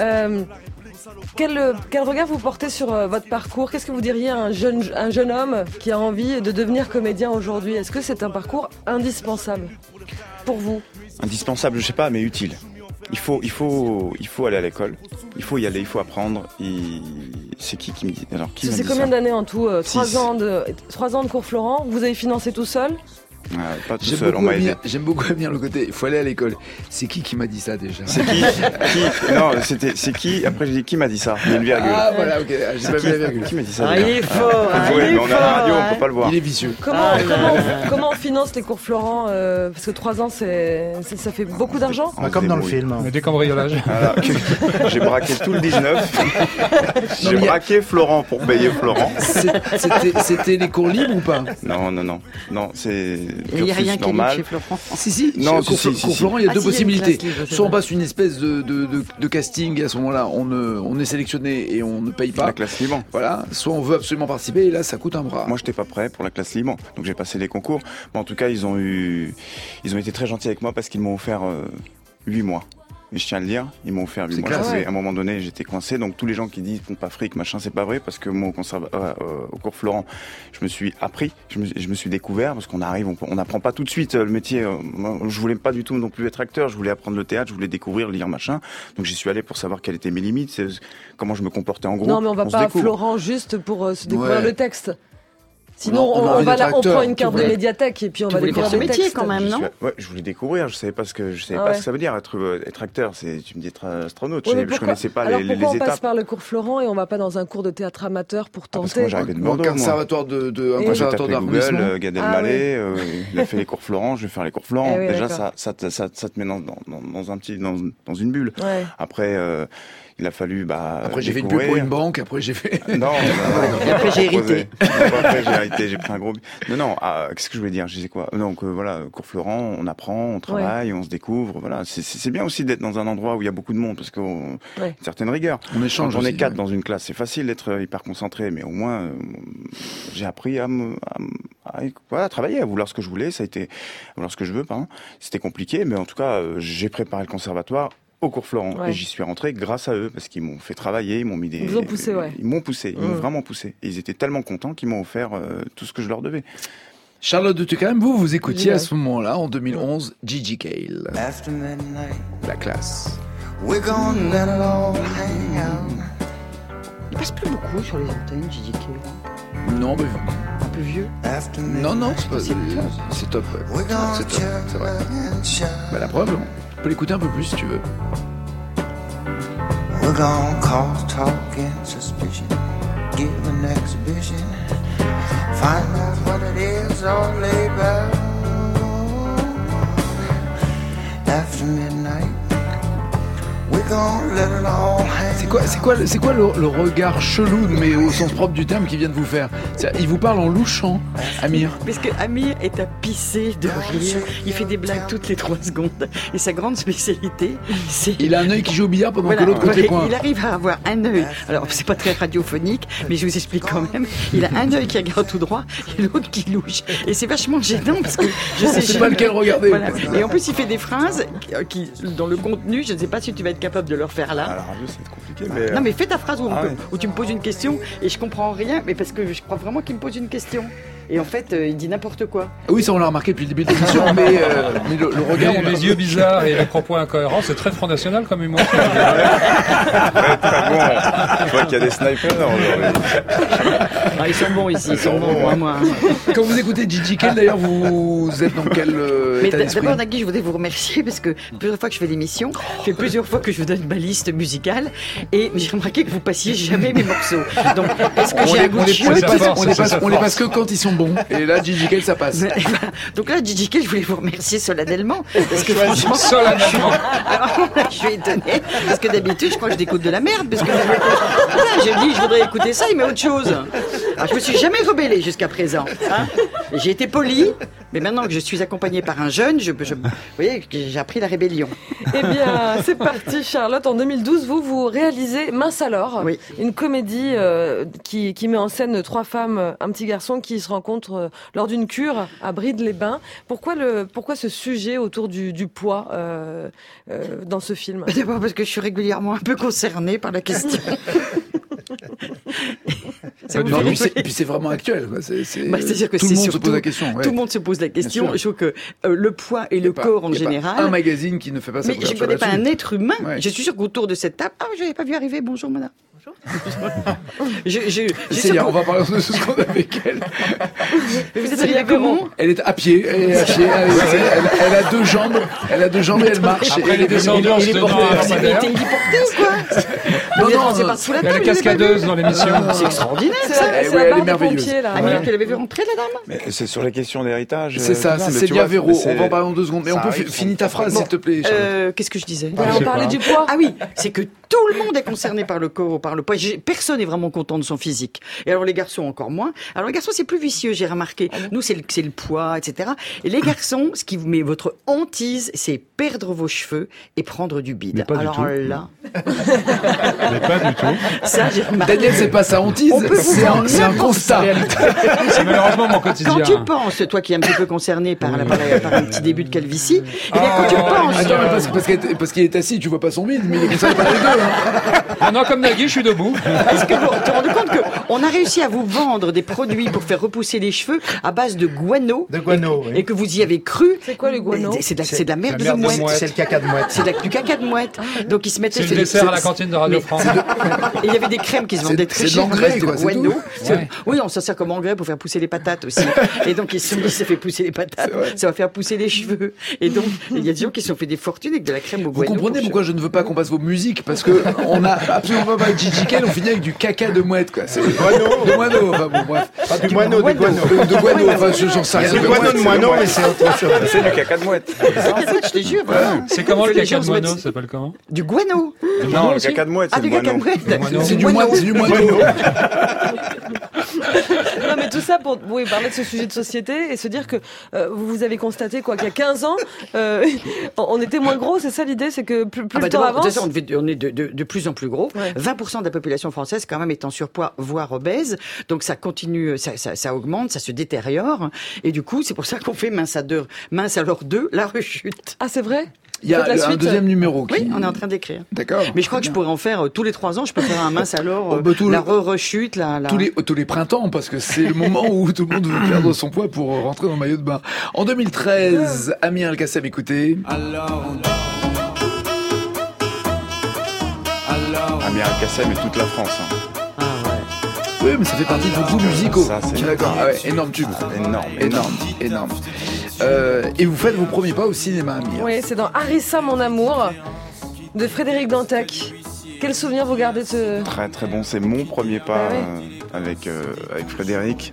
Quel regard vous portez sur votre parcours? Qu'est-ce que vous diriez à un jeune homme qui a envie de devenir comédien aujourd'hui? Est-ce que c'est un parcours indispensable pour vous? Indispensable, je sais pas, mais utile. Il faut aller à l'école. Il faut y aller, il faut apprendre. C'est qui me dit? Alors, qui c'est combien d'années en tout? 3 ans de cours Florent. Vous avez financé tout seul? Pas tout seul, on m'a aidé. J'aime beaucoup Amir le côté, il faut aller à l'école. C'est qui m'a dit ça déjà? C'est qui? Non, c'est qui? Après j'ai dit qui m'a dit ça? Il y a une virgule. Ah voilà, ok, j'ai pas vu la virgule. Qui m'a dit ça? Il est fort. Mais on a la radio, on peut pas le voir. Il est vicieux. Comment on finance les cours Florent? Parce que 3 ans, ça fait beaucoup d'argent. Comme dans le film. Des cambriolages. Voilà. J'ai braqué tout le 19. J'ai braqué Florent pour payer Florent. C'était les cours libres ou pas? Non, c'est. Il n'y a rien qui est libre chez Florent. Si. Non, cours Florent, il y a 2 possibilités. Soit on passe une espèce de casting, et à ce moment-là, on est sélectionné et on ne paye pas. La classe libre. Voilà. Soit on veut absolument participer et là, ça coûte un bras. Moi, j'étais pas prêt pour la classe libre, donc j'ai passé les concours. Mais en tout cas, ils ont été très gentils avec moi parce qu'ils m'ont offert 8 mois. Et je tiens à le dire, ils m'ont offert 8 mois. À un moment donné, j'étais coincé. Donc tous les gens qui disent pas fric, machin, c'est pas vrai parce que moi au cours Florent, je me suis appris, je me suis découvert parce qu'on arrive, on n'apprend pas tout de suite le métier. Je voulais pas du tout non plus être acteur. Je voulais apprendre le théâtre, je voulais découvrir, lire machin. Donc j'y suis allé pour savoir quelles étaient mes limites, comment je me comportais en groupe. Non, mais on va pas à Florent juste pour se découvrir le texte. Sinon, on prend une carte de médiathèque et puis on va découvrir ce métier quand même, non? Ouais, je voulais découvrir. Je savais pas ce que ça veut dire être acteur. Tu me dis être astronaute. Je connaissais pas les étapes. Pourquoi on passe par le cours Florent et on va pas dans un cours de théâtre amateur pour tenter? Parce que moi j'arrivais de Bordeaux. Un conservatoire d'arrondissement. Gad Elmaleh, il a fait les cours Florent. Je vais faire les cours Florent. Déjà, ça te met dans une bulle. Après. Il a fallu après j'ai fait une pub pour une banque, après j'ai fait non, après j'ai hérité. J'ai pris un gros qu'est-ce que je voulais dire? Je disais quoi? Donc voilà, cours Florent, on apprend, on travaille, on se découvre, voilà, c'est bien aussi d'être dans un endroit où il y a beaucoup de monde parce que une certaine rigueur. On échange. Quand on est 4 dans une classe, c'est facile d'être hyper concentré, mais au moins j'ai appris à travailler, à vouloir ce que je voulais, ça a été à vouloir ce que je veux, pardon. C'était compliqué, mais en tout cas, j'ai préparé le conservatoire au cours Florent et j'y suis rentré grâce à eux parce qu'ils m'ont fait travailler, ils m'ont mis des... Ils vous ont poussé, ils m'ont poussé, ils m'ont vraiment poussé. Et ils étaient tellement contents qu'ils m'ont offert tout ce que je leur devais. Charlotte de Tucam, vous écoutiez à ce moment-là, en 2011, Gigi Cale. La classe. Il passe plus beaucoup sur les antennes, Gigi Cale. Non, mais Un peu vieux. Non, c'est top. C'est top, c'est vrai. Bah, la preuve, on peut l'écouter un peu plus si tu veux. We're gonna cause talk and suspicion. Give an exhibition. Find out what it is all about. After midnight. C'est quoi le regard chelou, mais au sens propre du terme, qu'il vient de vous faire? Il vous parle en louchant, Amir. Parce que Amir est à pisser de rire. Il fait des blagues toutes les 3 secondes. Et sa grande spécialité, c'est... Il a un œil qui joue au billard pendant que l'autre côté point. Il arrive à avoir un œil. Alors, c'est pas très radiophonique, mais je vous explique quand même. Il a un œil qui regarde tout droit et l'autre qui louche. Et c'est vachement gênant parce que je sais pas lequel regarder. Voilà. Et en plus, il fait des phrases qui, dans le contenu, je ne sais pas si tu vas être capable de le refaire là. À la radio, c'est compliqué, mais... Non, mais fais ta phrase où tu me poses une question et je comprends rien, mais parce que je crois vraiment qu'il me pose une question. Et en fait, il dit n'importe quoi. Oui, ça on l'a remarqué depuis le début de l'émission, mais le regard... Les yeux bizarres et les propos incohérents, c'est très Front National comme humour. Très bon. Je vois qu'il y a des snipers aujourd'hui. Ils sont bons ici, ils sont bons, moi. Quand vous écoutez Gigi Kell, d'ailleurs, vous êtes dans quel état d'esprit? D'abord, Nagui, je voudrais vous remercier parce que plusieurs fois que je fais l'émission, ça fait plusieurs fois que je vous donne ma liste musicale et j'ai remarqué que vous passiez jamais mes morceaux. Donc, est-ce que j'ai un goût de chiotte? On les passe que quand ils sont bons. Et là, Gigi Kell, ça passe. Donc là, Gigi Kell, je voulais vous remercier solennellement parce que franchement, je suis étonnée parce que d'habitude, je crois que je découte de la merde parce que j'ai dit je voudrais écouter ça, il met autre chose. Alors, je me suis jamais rebellée jusqu'à présent. Hein, j'ai été polie, mais maintenant que je suis accompagnée par un jeune, vous voyez, j'ai appris la rébellion. Eh bien, c'est parti, Charlotte. En 2012, vous réalisez Mince alors, une comédie qui met en scène 3 femmes, un petit garçon qui se rencontrent lors d'une cure à Brides-les-Bains. Pourquoi ce sujet autour du poids dans ce film? D'abord parce que je suis régulièrement un peu concernée par la question. Et puis c'est vraiment actuel. C'est-à-dire que tout le monde se pose la question. Tout le monde se pose la question. Je trouve que le poids et le corps en général. Un magazine qui ne fait pas ça. Mais je ne connais pas un être humain. Ouais. Je suis sûr qu'autour de cette table, je n'avais pas vu arriver. Bonjour, madame. Bonjour. On va parler de ce qu'on a avec elle. Vous êtes arrivée comment? Elle est à pied. Elle a 2 jambes. Elle a 2 jambes et elle marche. Après, elle est descendue en se tenant à Vous avez été héliportée ou quoi? Non, c'est pas sous la table. Elle est cascadeuse dans l'émission. C'est extraordinaire, ça. Elle est merveilleuse. Amir, tu l'avais vu rentrer, la dame? Mais c'est sur les questions d'héritage. C'est ça, c'est Célia Véro. On va en parler en 2 secondes. Mais on peut finir ta phrase, s'il te plaît. Qu'est-ce que je disais? On parlait du poids. Ah oui, c'est que tout le monde est concerné par le corps ou par le poids. Personne n'est vraiment content de son physique. Et alors les garçons encore moins. Alors les garçons c'est plus vicieux, j'ai remarqué. Nous c'est le poids, etc. Et les garçons, ce qui vous met votre hantise, c'est perdre vos cheveux et prendre du bide. Alors là. Mais pas du tout. Ça j'ai remarqué. Daniel, c'est pas sa hantise, c'est un constat. C'est malheureusement mon quotidien. Quand tu penses, toi qui es un petit peu concerné par un petit début de calvitie, eh bien quand tu penses. Attends, parce qu'il est assis, tu vois pas son bide, mais il est concerné par les deux. Non, comme Nagui, je suis debout. Est-ce que vous te rendez compte qu'on a réussi à vous vendre des produits pour faire repousser les cheveux à base de guano, et que vous y avez cru? C'est quoi le guano? C'est de la merde de mouette. C'est le caca de mouette. C'est du caca de mouette. Donc ils se mettaient. C'est le dessert à la cantine de Radio France. Et il y avait des crèmes qui se vendaient très cher. C'est de l'engrais, quoi. Guano. Oui, on s'en sert comme engrais pour faire pousser les patates aussi. Et donc ils se sont dit, ça fait pousser les patates, ça va faire pousser les cheveux. Et donc il y a des gens qui se sont fait des fortunes avec de la crème au guano. Vous comprenez pourquoi je ne veux pas qu'on passe vos musiques? Parce que on a absolument pas parlé de Gigi Kell, on finit avec du caca de mouette, quoi. C'est de moineau, enfin bon, bref. Pas du moineau, de guano. De guano, enfin, j'en sais rien. Du guano de moineau, mais c'est autre chose. C'est du caca de mouette. Je te jure. C'est comment le caca de moineau? Ça s'appelle comment? Du guano. Non, le caca de mouette, c'est du caca de mouette. C'est du moineau. Non, mais tout ça pour parler de ce sujet de société et se dire que vous avez constaté qu'il y a 15 ans, on était moins gros, c'est ça l'idée, c'est que plus le temps avance. On est de plus en plus gros. Ouais. 20% de la population française quand même est en surpoids, voire obèse. Donc ça continue, ça augmente, ça se détériore. Et du coup, c'est pour ça qu'on fait Mince alors 2, la rechute. Ah, c'est vrai? Il y a un deuxième numéro. Oui, on est en train d'écrire. D'accord. Mais je crois que je pourrais en faire tous les 3 ans. Je peux faire un Mince alors, la rechute, tous les printemps, parce que c'est le moment où tout le monde veut perdre son poids pour rentrer dans le maillot de bain. En 2013, Amir El-Kassem, écoutez. Amir El-Kassem et toute la France. Ah ouais. Oui, mais ça fait partie de vos goûts musicaux. Ça, c'est d'accord. Ah ouais, énorme tube. Énorme. Et vous faites vos premiers pas au cinéma, Amir. Oui, c'est dans Harissa, mon amour, de Frédéric Dantec. Quel souvenir vous gardez de ce... Très très bon, c'est mon premier pas avec Frédéric.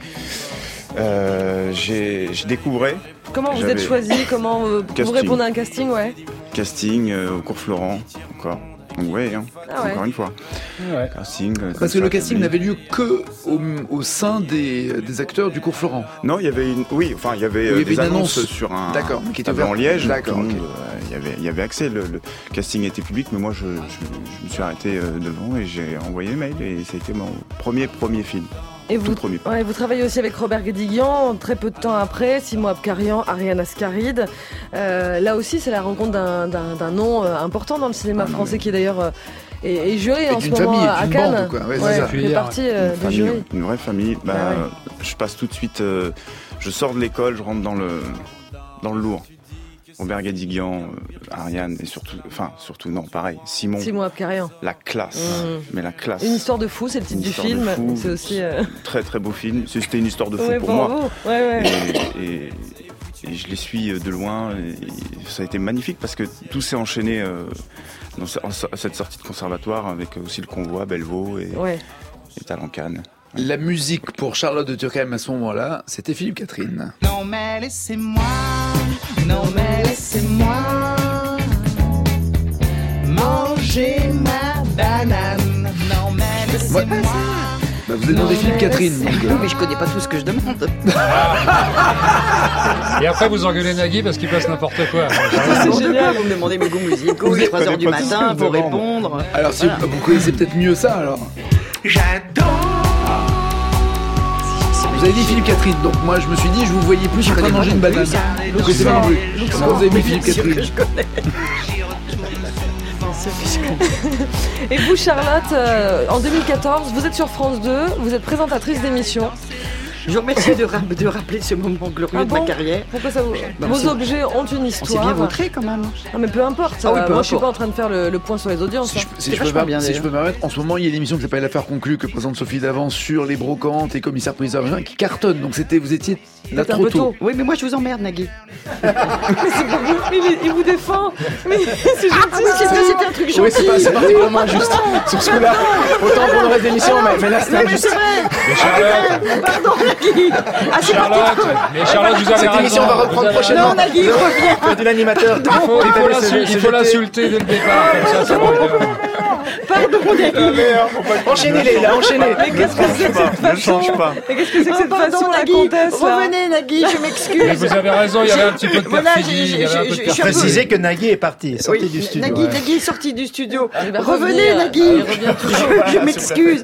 J'ai découvert. Comment vous êtes choisi? Comment vous répondez à un casting? Casting au cours Florent, encore. Donc encore une fois. Ouais. Casting. Parce que le casting n'avait lieu que au sein des acteurs du cours Florent. Non, il y avait des annonces sur un. D'accord. Qui était en Liège. D'accord. Il y avait accès. Le casting était public, mais moi je me suis arrêté devant et j'ai envoyé le mail et c'était mon premier film. Et vous travaillez aussi avec Robert Guédiguian, très peu de temps après, Simo Abkarian, Ariane Ascaride. Là aussi, c'est la rencontre d'un nom important dans le cinéma français qui est d'ailleurs est jury en ce moment à Cannes. Il fait partie du jury. Une vraie famille. Je passe tout de suite, je sors de l'école, je rentre dans le lourd. Robert Guédiguian, Ariane et surtout, Simon Abkarian. La classe, mais la classe. Une histoire de fou, c'est le titre du film. C'est aussi très très beau film. C'était une histoire de fou pour moi. Et je les suis de loin. Et ça a été magnifique parce que tout s'est enchaîné dans cette sortie de conservatoire avec aussi le convoi Bellevaux et Talent Cannes. La musique pour Charlotte de Turckheim à ce moment-là, c'était Philippe Catherine. Non mais laissez-moi manger ma banane. Non mais laissez-moi. Vous avez demandé Philippe Catherine. Non mais je connais pas tout ce que je demande. Et après vous engueulez Nagui parce qu'il passe n'importe quoi. C'est génial, vous me demandez mes goûts musicaux, il est 3h du matin, faut répondre. Alors si vous connaissez peut-être mieux ça alors. J'adore. Vous avez dit Philippe Catherine, donc moi je me suis dit je vous voyais plus en train de manger une banane. Donc c'est pas non plus. Comment vous avez mis Philippe Catherine? Et vous Charlotte, en 2014, vous êtes sur France 2, vous êtes présentatrice d'émission. Je vous remercie de rappeler ce moment glorieux de ma carrière. Pourquoi ça vous... Vos objets ont une histoire. On s'est bien vautré quand même. Ah mais peu importe. Moi je suis pas en train de faire le point sur les audiences. Si je peux me permettre, en ce moment il y a une émission qui s'appelle L'Affaire conclue que présente Sophie Davant sur les brocantes et commissaires priseurs qui cartonne. Donc vous étiez là trop tôt. Oui mais moi je vous emmerde Nagui. Mais c'est pas vous. Il vous défend. Mais c'est gentil. C'était un truc gentil. Oui c'est particulièrement injuste sur ce coup-là. Autant pour le reste de l'émission mais là c'était injuste. Mais Charlotte. Pardon. Charlotte, vous avez cette émission va reprendre prochainement. Non, Nagui, reviens. De l'animateur. Il faut l'insulter dès le départ, comme ça va bien. Pardon, Nagui. Enchaînez-les, là, enchaînez. Mais qu'est-ce que c'est que cette façon? Mais qu'est-ce que c'est que cette façon, la comtesse? Revenez, Nagui, je m'excuse. Mais vous avez raison, il y avait un petit peu de perfidie. Je précisais que Nagui est parti, sorti du studio. Nagui est sorti du studio. Revenez, Nagui. Je m'excuse.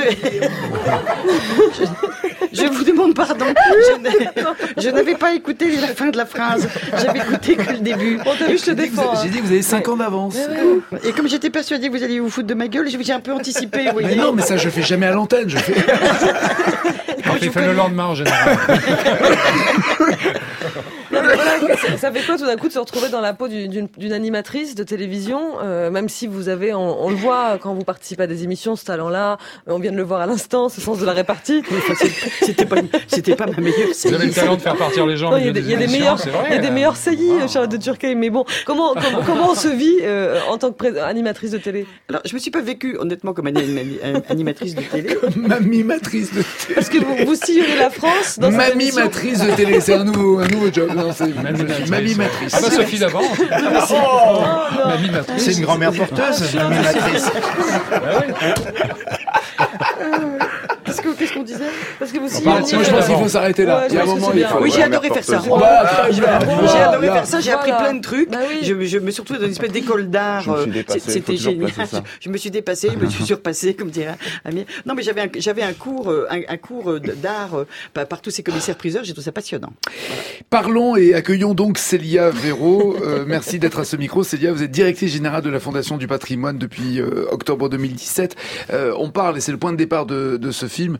Je vous demande pardon. Je n'avais pas écouté la fin de la phrase. J'avais écouté que le début. Bon, t'as vu, je te défends. J'ai dit que vous avez 5 ans d'avance. Et comme j'étais persuadée que vous alliez vous foutre de ma gueule, j'ai un peu anticipé. Vous voyez. Mais non, mais ça, je fais jamais à l'antenne. Je fais. Il fait le lendemain en général. Non, mais voilà, ça fait quoi tout d'un coup de se retrouver dans la peau d'une animatrice de télévision, même si vous avez, on le voit quand vous participez à des émissions, ce talent-là, on vient de le voir à l'instant, ce sens de la répartie. C'était pas ma meilleure saillie. Vous avez le talent de faire partir les gens. Il y a des meilleures saillies, Charlotte de Turckheim. Mais bon, comment on se vit en tant que animatrice de télé? Alors, je me suis pas vécue honnêtement comme animatrice de télé. Mamimatrice de télé. Parce que vous sillonnez la France dans cette émission. Mamimatrice de télé, c'est un nouveau job. Non, c'est Mamimatrice. Ah bah Sophie Davant. C'est une grand-mère porteuse, Mamimatrice. Qu'est-ce qu'on disait? Parce que vous je pense qu'il faut s'arrêter là. Il y a un moment, il faut. Oui, j'ai adoré faire ça. J'ai adoré faire ça. J'ai appris plein de trucs. Je me suis retrouvée dans une espèce d'école d'art. C'était génial. Je me suis dépassée, je me suis surpassée, comme dirait Amir. Non, mais j'avais un cours d'art par tous ces commissaires priseurs. J'ai trouvé ça passionnant. Parlons et accueillons donc Célia Véraud. Merci d'être à ce micro. Célia, vous êtes directrice générale de la Fondation du Patrimoine depuis octobre 2017. On parle, et c'est le point de départ de ce film,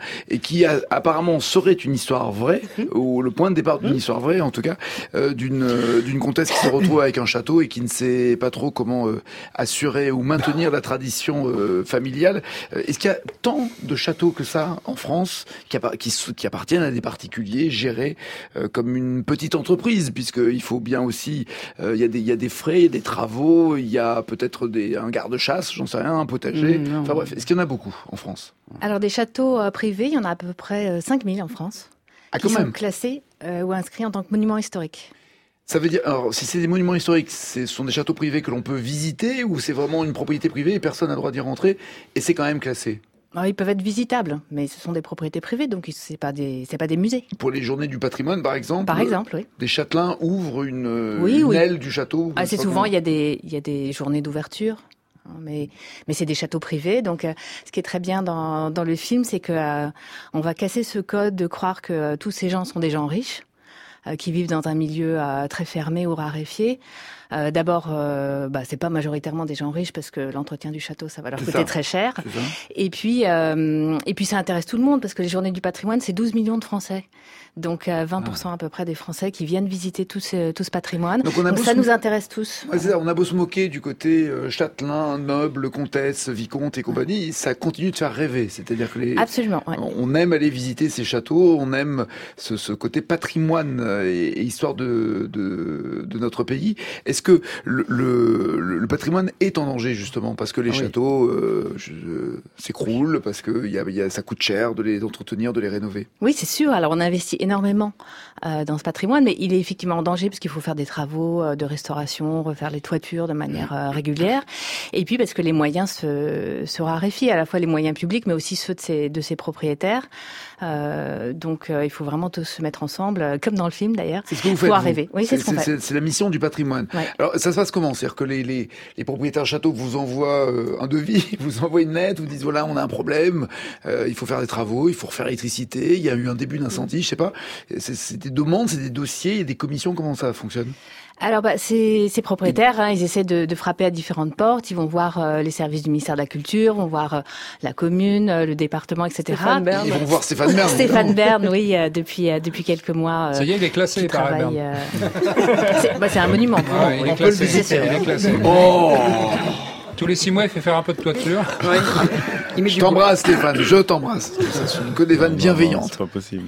et qui apparemment serait une histoire vraie, ou le point de départ d'une histoire vraie en tout cas, d'une comtesse qui se retrouve avec un château et qui ne sait pas trop comment assurer ou maintenir la tradition familiale. Est-ce qu'il y a tant de châteaux que ça en France qui appartiennent à des particuliers gérés comme une petite entreprise, puisqu'il faut bien aussi, il y a des frais, des travaux, il y a peut-être un garde-chasse, j'en sais rien, un potager. Enfin bref, est-ce qu'il y en a beaucoup en France? Alors des châteaux privés, il y en a à peu près 5000 en France, qui sont classés ou inscrits en tant que monuments historiques. Ça veut dire, alors, si c'est des monuments historiques, ce sont des châteaux privés que l'on peut visiter, ou c'est vraiment une propriété privée et personne n'a le droit d'y rentrer, et c'est quand même classé? Alors, ils peuvent être visitables, mais ce sont des propriétés privées, donc c'est pas des musées. Pour les journées du patrimoine, par exemple, oui. Des châtelains ouvrent une aile du château. Assez souvent, il y a des journées d'ouverture. Mais c'est des châteaux privés, donc ce qui est très bien dans le film, c'est que on va casser ce code de croire que tous ces gens sont des gens riches, qui vivent dans un milieu très fermé ou raréfié. D'abord, c'est pas majoritairement des gens riches parce que l'entretien du château, ça va leur coûter très cher. Et puis ça intéresse tout le monde parce que les Journées du patrimoine, c'est 12 millions de Français. Donc 20% à peu près des Français qui viennent visiter tout ce patrimoine. Donc ça nous intéresse tous. Ouais, c'est ça, on a beau se moquer du côté châtelain, noble, comtesse, vicomte et compagnie, ça continue de faire rêver. C'est-à-dire que Absolument, ouais. On aime aller visiter ces châteaux, on aime ce côté patrimoine et histoire de notre pays. Est-ce que le patrimoine est en danger justement parce que les châteaux s'écroulent, parce que ça coûte cher de les entretenir, de les rénover? Oui, c'est sûr. Alors on investit énormément dans ce patrimoine, mais il est effectivement en danger parce qu'il faut faire des travaux de restauration, refaire les toitures de manière régulière, et puis parce que les moyens se raréfient, à la fois les moyens publics, mais aussi ceux de ses propriétaires. Donc il faut vraiment tous se mettre ensemble, comme dans le film d'ailleurs. C'est ce que vous faites. Pour arriver. Oui, c'est ce qu'on fait. C'est la mission du patrimoine. Ouais. Alors ça se passe comment? C'est-à-dire que les propriétaires de châteaux vous envoient un devis, vous envoient une lettre, vous disent voilà, on a un problème, il faut faire des travaux, il faut refaire l'électricité, il y a eu un début d'incendie, je sais pas. C'est des demandes, c'est des dossiers, et des commissions, comment ça fonctionne? Alors ces propriétaires, ils essaient de frapper à différentes portes. Ils vont voir les services du ministère de la Culture, vont voir la commune, le département, etc. Stéphane Bern. Ils vont voir Stéphane Bern. Stéphane Bern, oui, depuis quelques mois. Ça y est, il est classé par Bern. C'est un monument. Il est classé. Oh. Tous les 6 mois, il fait faire un peu de toiture. Je t'embrasse, Stéphane, je t'embrasse. Ce sont que des vannes bienveillantes. C'est pas possible.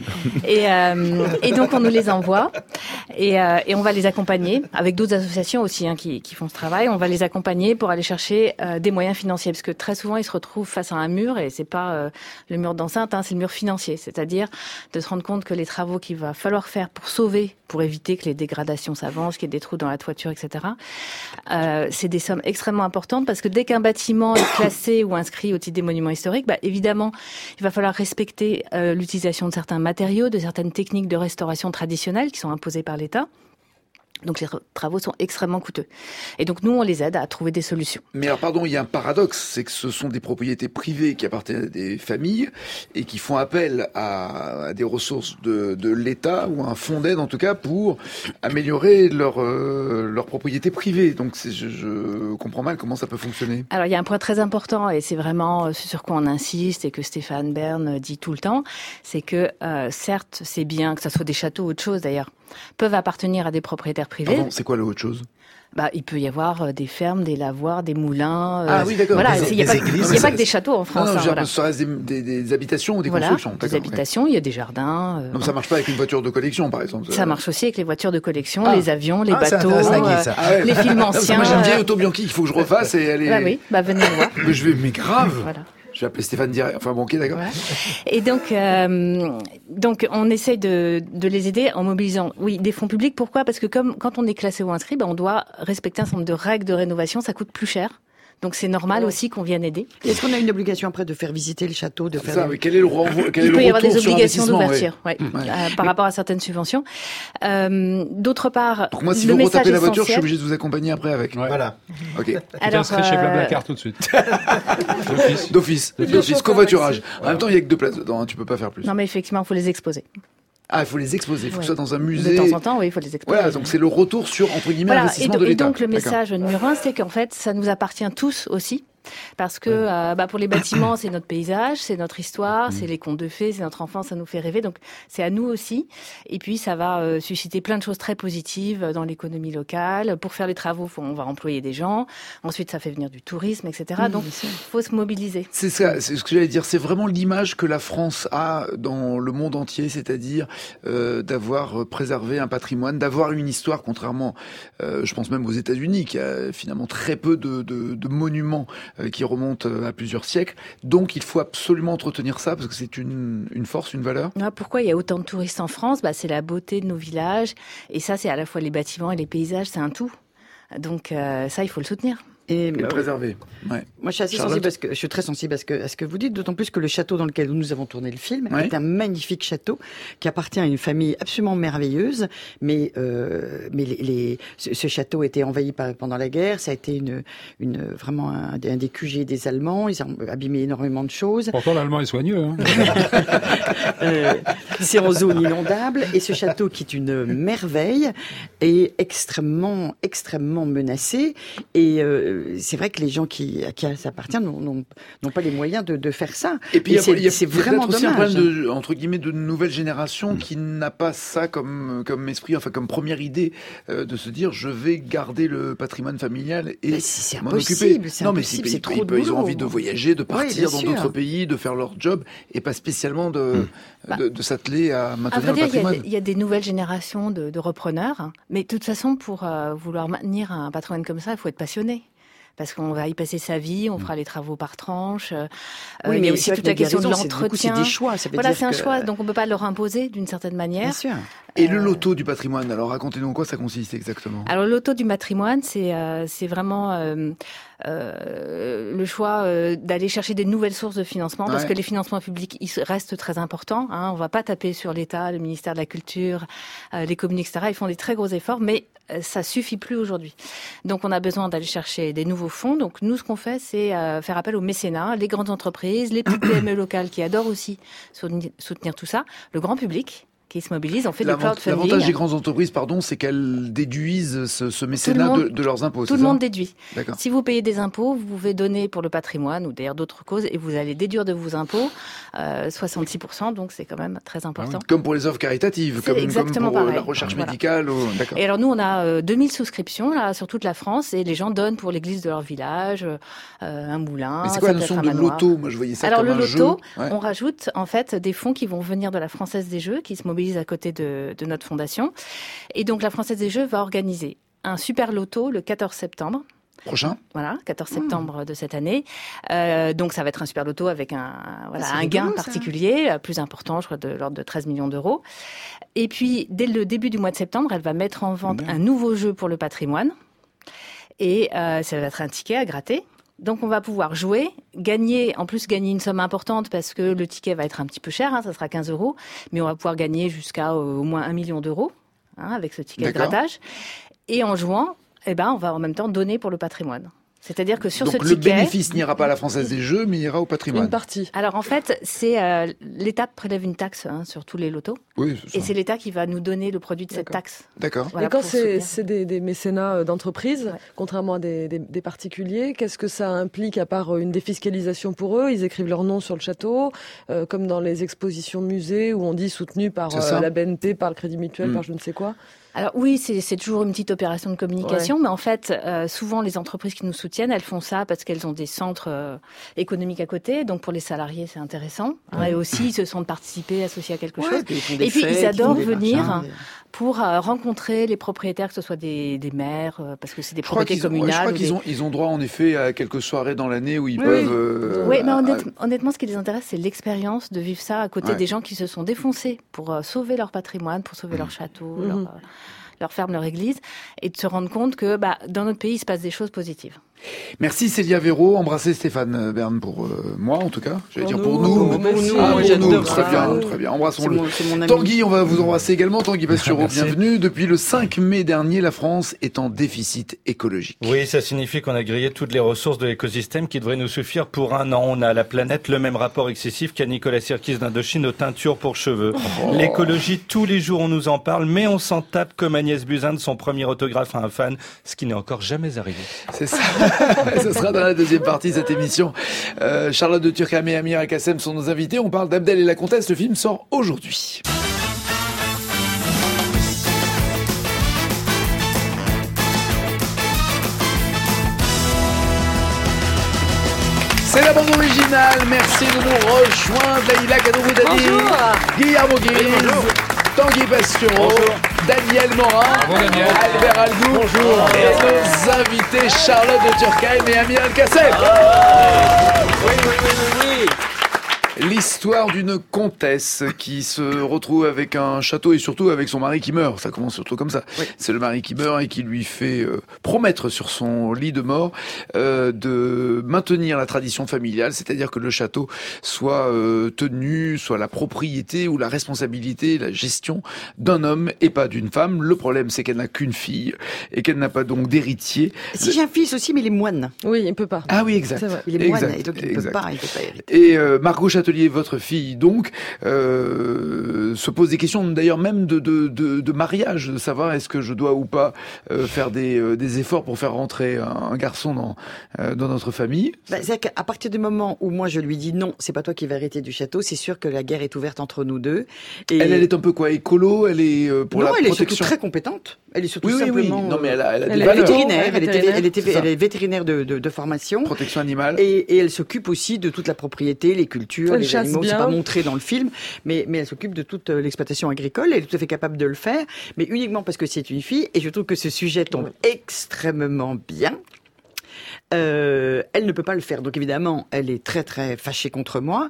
Et donc, on nous les envoie. Et on va les accompagner, avec d'autres associations aussi qui font ce travail. On va les accompagner pour aller chercher des moyens financiers. Parce que très souvent, ils se retrouvent face à un mur, et c'est pas le mur d'enceinte, c'est le mur financier. C'est-à-dire de se rendre compte que les travaux qu'il va falloir faire pour éviter que les dégradations s'avancent, qu'il y ait des trous dans la toiture, etc. C'est des sommes extrêmement importantes, parce que dès qu'un bâtiment est classé ou inscrit au titre des monuments historiques, évidemment, il va falloir respecter l'utilisation de certains matériaux, de certaines techniques de restauration traditionnelles qui sont imposées par l'État. Donc les travaux sont extrêmement coûteux. Et donc nous, on les aide à trouver des solutions. Mais alors pardon, il y a un paradoxe, c'est que ce sont des propriétés privées qui appartiennent à des familles et qui font appel à des ressources de l'État ou à un fonds d'aide en tout cas pour améliorer leur propriété privée. Donc je comprends mal comment ça peut fonctionner. Alors il y a un point très important, et c'est vraiment ce sur quoi on insiste et que Stéphane Bern dit tout le temps, c'est que certes c'est bien que ça soit des châteaux ou autre chose d'ailleurs, peuvent appartenir à des propriétaires privés. Pardon, c'est quoi l'autre chose? Il peut y avoir des fermes, des lavoirs, des moulins. Ah oui, d'accord. Voilà, il n'y a pas que des châteaux en France. Non, ça reste des habitations ou des constructions. Des habitations, il y a des jardins. Donc ça marche pas avec une voiture de collection, par exemple. Ça marche aussi avec les voitures de collection, les avions, les bateaux, les films anciens. Moi j'ai une vieille auto Bianchi qu'il faut que je refasse et elle est. Venez me voir. Mais grave. Voilà. Je vais appeler Stéphane direct. Enfin bon, ok, d'accord. Ouais. Et donc on essaye de les aider en mobilisant, des fonds publics. Pourquoi? Parce que quand on est classé ou inscrit, on doit respecter un certain nombre de règles de rénovation. Ça coûte plus cher. Donc c'est normal aussi qu'on vienne aider. Est-ce qu'on a une obligation après de faire visiter le château, de faire mais quel est le renvoi? Il peut y avoir des obligations d'ouverture, par rapport à certaines subventions. D'autre part, donc moi, si vous retapez la voiture, je suis obligé de vous accompagner après avec. Ouais. Voilà. Ok. Alors, chez Blablacar tout de suite. D'office, covoiturage. En même temps, il y a que 2 places dedans, tu peux pas faire plus. Non, mais effectivement, il faut les exposer. Ah, il faut les exposer, il faut que ce soit dans un musée. De temps en temps, il faut les exposer. Voilà, donc c'est le retour sur, entre guillemets, l'investissement de l'État. Et donc le message numéro 1, c'est qu'en fait, ça nous appartient tous aussi. Parce que pour les bâtiments, c'est notre paysage, c'est notre histoire, c'est les contes de fées, c'est notre enfance, ça nous fait rêver. Donc c'est à nous aussi. Et puis ça va susciter plein de choses très positives dans l'économie locale. Pour faire les travaux, on va employer des gens. Ensuite, ça fait venir du tourisme, etc. Donc il faut se mobiliser. C'est ça, c'est ce que j'allais dire. C'est vraiment l'image que la France a dans le monde entier, c'est-à-dire d'avoir préservé un patrimoine, d'avoir une histoire, contrairement, je pense même aux États-Unis, qui a finalement très peu de monuments qui remontent à plusieurs siècles. Donc il faut absolument entretenir ça parce que c'est une force, une valeur. Pourquoi il y a autant de touristes en France ? C'est la beauté de nos villages. Et ça, c'est à la fois les bâtiments et les paysages, c'est un tout. Donc ça, il faut le soutenir. Et préserver. Ouais. Moi, je suis assez sensible parce que je suis très sensible à ce que vous dites, d'autant plus que le château dans lequel nous avons tourné le film est un magnifique château qui appartient à une famille absolument merveilleuse. Mais ce château a été envahi pendant la guerre. Ça a été vraiment un des QG des Allemands. Ils ont abîmé énormément de choses. Pourtant, l'allemand est soigneux. C'est en zone inondable. Et ce château, qui est une merveille, est extrêmement, extrêmement menacé. Et c'est vrai que les gens qui ça appartient n'ont pas les moyens de faire ça. Et puis c'est vraiment aussi dommage. un problème entre guillemets de nouvelle génération qui n'a pas ça comme esprit, enfin comme première idée de se dire je vais garder le patrimoine familial et m'en occuper. Non mais c'est trop de boulot. Ils ont envie de voyager, de partir dans d'autres pays, de faire leur job et pas spécialement de s'atteler à maintenir le patrimoine. Il y a des nouvelles générations de repreneurs, mais de toute façon pour vouloir maintenir un patrimoine comme ça, il faut être passionné. Parce qu'on va y passer sa vie, on fera les travaux par tranche. Oui, il y a aussi toute la question de C'est l'entretien. des choix. Ça veut dire c'est un choix, donc on ne peut pas leur imposer d'une certaine manière. Bien sûr. Et le loto du patrimoine, alors racontez-nous en quoi ça consiste exactement. Alors le loto du patrimoine, c'est vraiment le choix d'aller chercher des nouvelles sources de financement, parce que les financements publics ils restent très importants. On ne va pas taper sur l'État, le ministère de la Culture, les communes, etc. Ils font des très gros efforts, mais ça suffit plus aujourd'hui. Donc on a besoin d'aller chercher des nouveaux fonds. Donc nous, ce qu'on fait, c'est faire appel au mécénat, les grandes entreprises, les petites PME locales qui adorent aussi soutenir tout ça, le grand public qui se mobilisent, on fait du crowdfunding. L'avantage des grandes entreprises, c'est qu'elles déduisent ce mécénat de leurs impôts. Tout le monde déduit. D'accord. Si vous payez des impôts, vous pouvez donner pour le patrimoine ou d'ailleurs d'autres causes et vous allez déduire de vos impôts 66%, donc c'est quand même très important. Comme pour les œuvres caritatives, comme pour pareil. La recherche médicale. D'accord. Et alors nous, on a 2000 souscriptions là, sur toute la France et les gens donnent pour l'église de leur village, un moulin. Mais c'est quoi la notion de loto ? Moi, je voyais ça comme un jeu. Alors le loto, on rajoute en fait des fonds qui vont venir de la Française des Jeux, qui se mobilisent à côté de notre fondation. Et donc la Française des Jeux va organiser un super loto le 14 septembre. Prochain. Voilà, 14 septembre de cette année. Donc ça va être un super loto avec un gain particulier, plus important, je crois de l'ordre de 13 millions d'euros. Et puis dès le début du mois de septembre, elle va mettre en vente un nouveau jeu pour le patrimoine. Et ça va être un ticket à gratter. Donc on va pouvoir jouer, gagner une somme importante parce que le ticket va être un petit peu cher, ça sera 15 €, mais on va pouvoir gagner jusqu'à au moins 1 million d'euros avec ce ticket de grattage. Et en jouant, on va en même temps donner pour le patrimoine. C'est-à-dire que sur ce ticket... Donc le bénéfice n'ira pas à la Française des Jeux, mais ira au patrimoine. Une partie. Alors en fait, c'est l'État prélève une taxe sur tous les lotos. Oui, et c'est l'État qui va nous donner le produit de cette taxe. D'accord. Voilà, et quand c'est des mécénats d'entreprise, contrairement à des particuliers, qu'est-ce que ça implique à part une défiscalisation pour eux ? Ils écrivent leur nom sur le château, comme dans les expositions musées où on dit soutenu par la BNP, par le Crédit Mutuel, par je ne sais quoi. Alors oui, c'est toujours une petite opération de communication, mais en fait, souvent les entreprises qui nous soutiennent, elles font ça parce qu'elles ont des centres économiques à côté. Donc pour les salariés, c'est intéressant. Et aussi, ils se sentent participer, associés à quelque chose. Et puis ils adorent venir pour rencontrer les propriétaires, que ce soit des maires, parce que c'est des propriétés communales. Je crois qu'ils ont droit en effet à quelques soirées dans l'année où ils peuvent... Oui, mais honnêtement, ce qui les intéresse, c'est l'expérience de vivre ça à côté des gens qui se sont défoncés pour sauver leur patrimoine, pour sauver leur château, leur ferme, leur église, et de se rendre compte que dans notre pays, il se passe des choses positives. Merci Célia Véraud, embrassez Stéphane Bern pour moi en tout cas, j'allais dire pour nous. J'adore très bien, embrassons-le. Tanguy, on va vous embrasser également, Tanguy Pastureau, bienvenue. Depuis le 5 mai dernier, la France est en déficit écologique. Oui, ça signifie qu'on a grillé toutes les ressources de l'écosystème qui devraient nous suffire pour un an. On a à la planète le même rapport excessif qu'à Nicolas Sirkis d'Indochine aux teintures pour cheveux. L'écologie, tous les jours on nous en parle, mais on s'en tape comme Agnès Buzyn de son premier autographe à un fan, ce qui n'est encore jamais arrivé. C'est ça. Ce sera dans la deuxième partie de cette émission. Charlotte de Turckheim et Amir El-Kassem sont nos invités. On parle d'Abdel et la Comtesse. Le film sort aujourd'hui. C'est la bande originale. Merci de nous rejoindre. Laïla Kadouroudani, Guillermo Guise, Tanguy Pastureau, Daniel Morin, Albert Algou, et nos invités Charlotte de Turckheim et Amir El-Kassem. L'histoire d'une comtesse qui se retrouve avec un château et surtout avec son mari qui meurt. Ça commence surtout comme ça. Oui. C'est le mari qui meurt et qui lui fait promettre sur son lit de mort de maintenir la tradition familiale, c'est-à-dire que le château soit tenu, soit la propriété ou la responsabilité, la gestion d'un homme et pas d'une femme. Le problème, c'est qu'elle n'a qu'une fille et qu'elle n'a pas donc d'héritier. Si j'ai un fils aussi, mais il est moine. Oui, il peut pas. Ah oui, exact. Il est moine et donc il peut pas hériter. Et Margot Châtelier, votre fille, donc, se pose des questions, d'ailleurs, même de mariage, de savoir est-ce que je dois ou pas faire des efforts pour faire rentrer un garçon dans notre famille. C'est-à-dire qu'à partir du moment où moi je lui dis non, c'est pas toi qui vas hériter du château, c'est sûr que la guerre est ouverte entre nous deux. Et elle est un peu quoi, écolo? Elle est pour la protection? Non, elle est surtout très compétente. Elle est surtout simplement. Oui. Non, mais elle a des est valeurs. Vétérinaire. Elle est vétérinaire de formation. Protection animale. Et elle s'occupe aussi de toute la propriété, les cultures, les animaux. C'est pas montré dans le film, mais elle s'occupe de toute l'exploitation agricole. Elle est tout à fait capable de le faire, mais uniquement parce que c'est une fille. Et je trouve que ce sujet tombe extrêmement bien. Elle ne peut pas le faire, donc évidemment, elle est très très fâchée contre moi,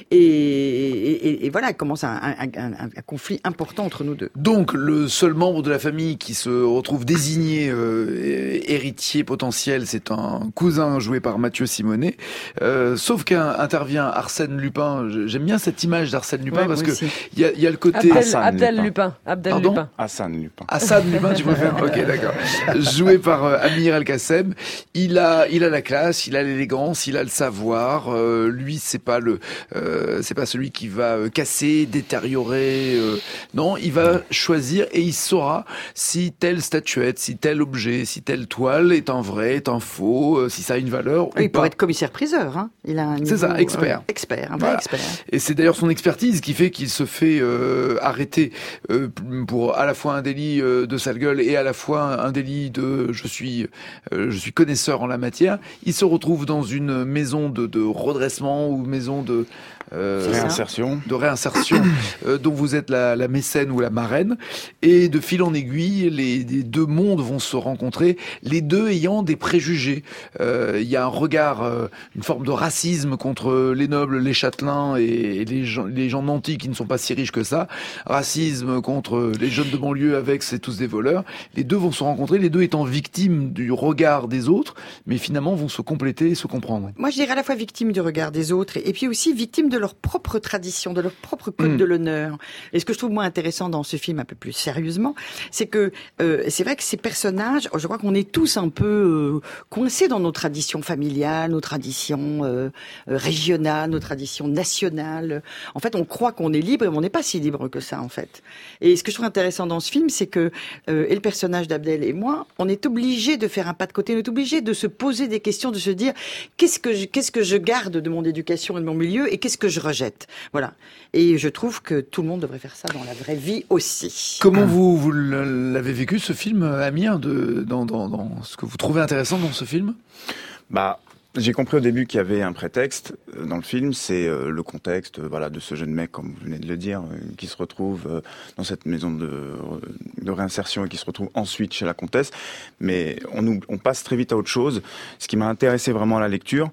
et voilà, commence un conflit important entre nous deux. Donc le seul membre de la famille qui se retrouve désigné héritier potentiel, c'est un cousin joué par Mathieu Simonet, sauf qu'intervient Arsène Lupin. J'aime bien cette image d'Arsène Lupin parce que il y a le côté Abdel Lupin. Hassan Lupin. Hassan Lupin, tu préfères? Ok, d'accord. Joué par Amir El-Kassem. Il a la classe, il a l'élégance, il a le savoir. Lui, c'est pas celui qui va casser, détériorer. Non, il va choisir et il saura si telle statuette, si tel objet, si telle toile est un vrai, est un faux, si ça a une valeur ou pas. Il pourrait être commissaire-priseur. Hein. Il a un niveau, c'est ça, expert. Un vrai expert. Et c'est d'ailleurs son expertise qui fait qu'il se fait arrêter pour à la fois un délit de sale gueule et à la fois un délit de je suis connaisseur en la matière. Il se retrouve dans une maison de redressement ou maison de réinsertion, dont vous êtes la mécène ou la marraine. Et de fil en aiguille, les deux mondes vont se rencontrer, les deux ayant des préjugés. Il y a un regard, une forme de racisme contre les nobles, les châtelains et les gens nantis qui ne sont pas si riches que ça. Racisme contre les jeunes de banlieue avec c'est tous des voleurs. Les deux vont se rencontrer, les deux étant victimes du regard des autres, mais finalement vont se compléter et se comprendre. Moi, je dirais à la fois victimes du regard des autres et puis aussi victimes de leur propre tradition, de leur propre code de l'honneur. Et ce que je trouve moins intéressant dans ce film, un peu plus sérieusement, c'est que c'est vrai que ces personnages, je crois qu'on est tous un peu coincés dans nos traditions familiales, nos traditions régionales, nos traditions nationales. En fait, on croit qu'on est libre, mais on n'est pas si libre que ça, en fait. Et ce que je trouve intéressant dans ce film, c'est que et le personnage d'Abdel et moi, on est obligés de faire un pas de côté, on est obligés de se poser des questions, de se dire qu'est-ce que je garde de mon éducation et de mon milieu et qu'est-ce que je rejette. Voilà. Et je trouve que tout le monde devrait faire ça dans la vraie vie aussi. Comment vous l'avez vécu ce film, Amir, dans ce que vous trouvez intéressant dans ce film? J'ai compris au début qu'il y avait un prétexte dans le film, c'est le contexte de ce jeune mec, comme vous venez de le dire, qui se retrouve dans cette maison de réinsertion et qui se retrouve ensuite chez la comtesse. Mais on passe très vite à autre chose. Ce qui m'a intéressé vraiment à la lecture,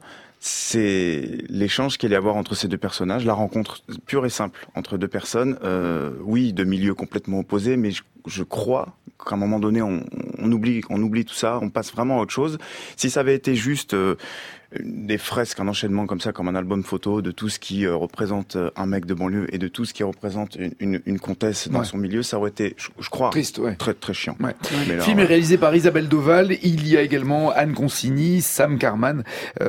c'est l'échange qu'il y a à avoir entre ces deux personnages, la rencontre pure et simple entre deux personnes, oui, de milieux complètement opposés, mais je crois qu'à un moment donné, on oublie tout ça, on passe vraiment à autre chose. Si ça avait été juste des fresques, un enchaînement comme ça, comme un album photo de tout ce qui représente un mec de banlieue et de tout ce qui représente une comtesse dans son milieu, ça aurait été, je crois, triste, très très chiant. Ouais. Le film est réalisé par Isabelle Doval. Il y a également Anne Consigny, Sam Carman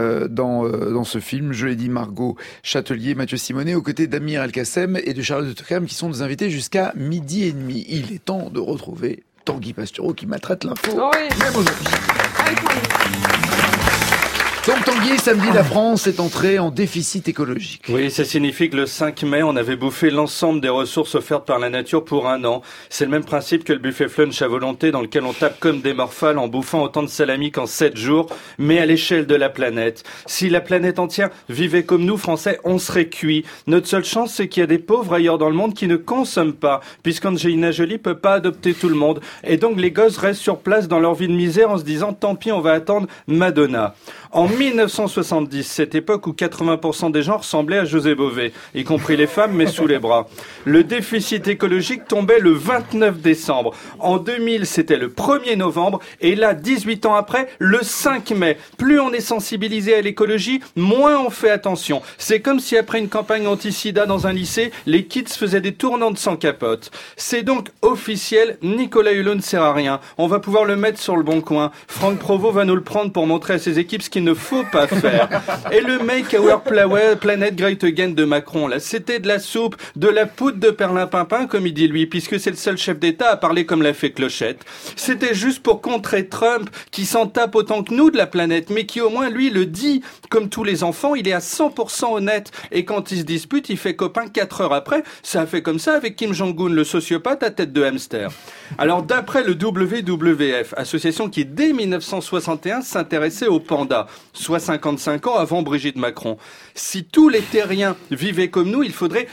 dans ce film. Je l'ai dit, Margot Châtelier, Mathieu Simonet, aux côtés d'Amir El-Kassem et de Charlotte de Turckheim, qui sont des invités jusqu'à 12h30. Il est temps de retrouver Tanguy Pastureau qui maltraite l'info, même aujourd'hui. Donc Tanguy, samedi, la France est entrée en déficit écologique. Oui, ça signifie que le 5 mai, on avait bouffé l'ensemble des ressources offertes par la nature pour un an. C'est le même principe que le buffet flunch à volonté dans lequel on tape comme des morphales en bouffant autant de salami qu'en 7 jours, mais à l'échelle de la planète. Si la planète entière vivait comme nous, Français, on serait cuits. Notre seule chance, c'est qu'il y a des pauvres ailleurs dans le monde qui ne consomment pas, puisqu'Angelina Jolie peut pas adopter tout le monde. Et donc les gosses restent sur place dans leur vie de misère en se disant, tant pis, on va attendre Madonna. En 1970, cette époque où 80% des gens ressemblaient à José Bové, y compris les femmes, mais sous les bras. Le déficit écologique tombait le 29 décembre. En 2000, c'était le 1er novembre. Et là, 18 ans après, le 5 mai. Plus on est sensibilisé à l'écologie, moins on fait attention. C'est comme si après une campagne anti-sida dans un lycée, les kids faisaient des tournantes sans capote. C'est donc officiel, Nicolas Hulot ne sert à rien. On va pouvoir le mettre sur le bon coin. Franck Provost va nous le prendre pour montrer à ses équipes ce qu'il ne faut pas faire. Et le Make Our Planet Great Again de Macron, là, c'était de la soupe, de la poudre de perlimpinpin, comme il dit lui, puisque c'est le seul chef d'État à parler comme l'a fait Clochette. C'était juste pour contrer Trump, qui s'en tape autant que nous de la planète, mais qui au moins, lui, le dit. Comme tous les enfants, il est à 100% honnête. Et quand il se dispute, il fait copain 4 heures après. Ça a fait comme ça avec Kim Jong-un, le sociopathe à tête de hamster. Alors, d'après le WWF, association qui, dès 1961, s'intéressait aux pandas, soit 55 ans avant Brigitte Macron. Si tous les terriens vivaient comme nous, il faudrait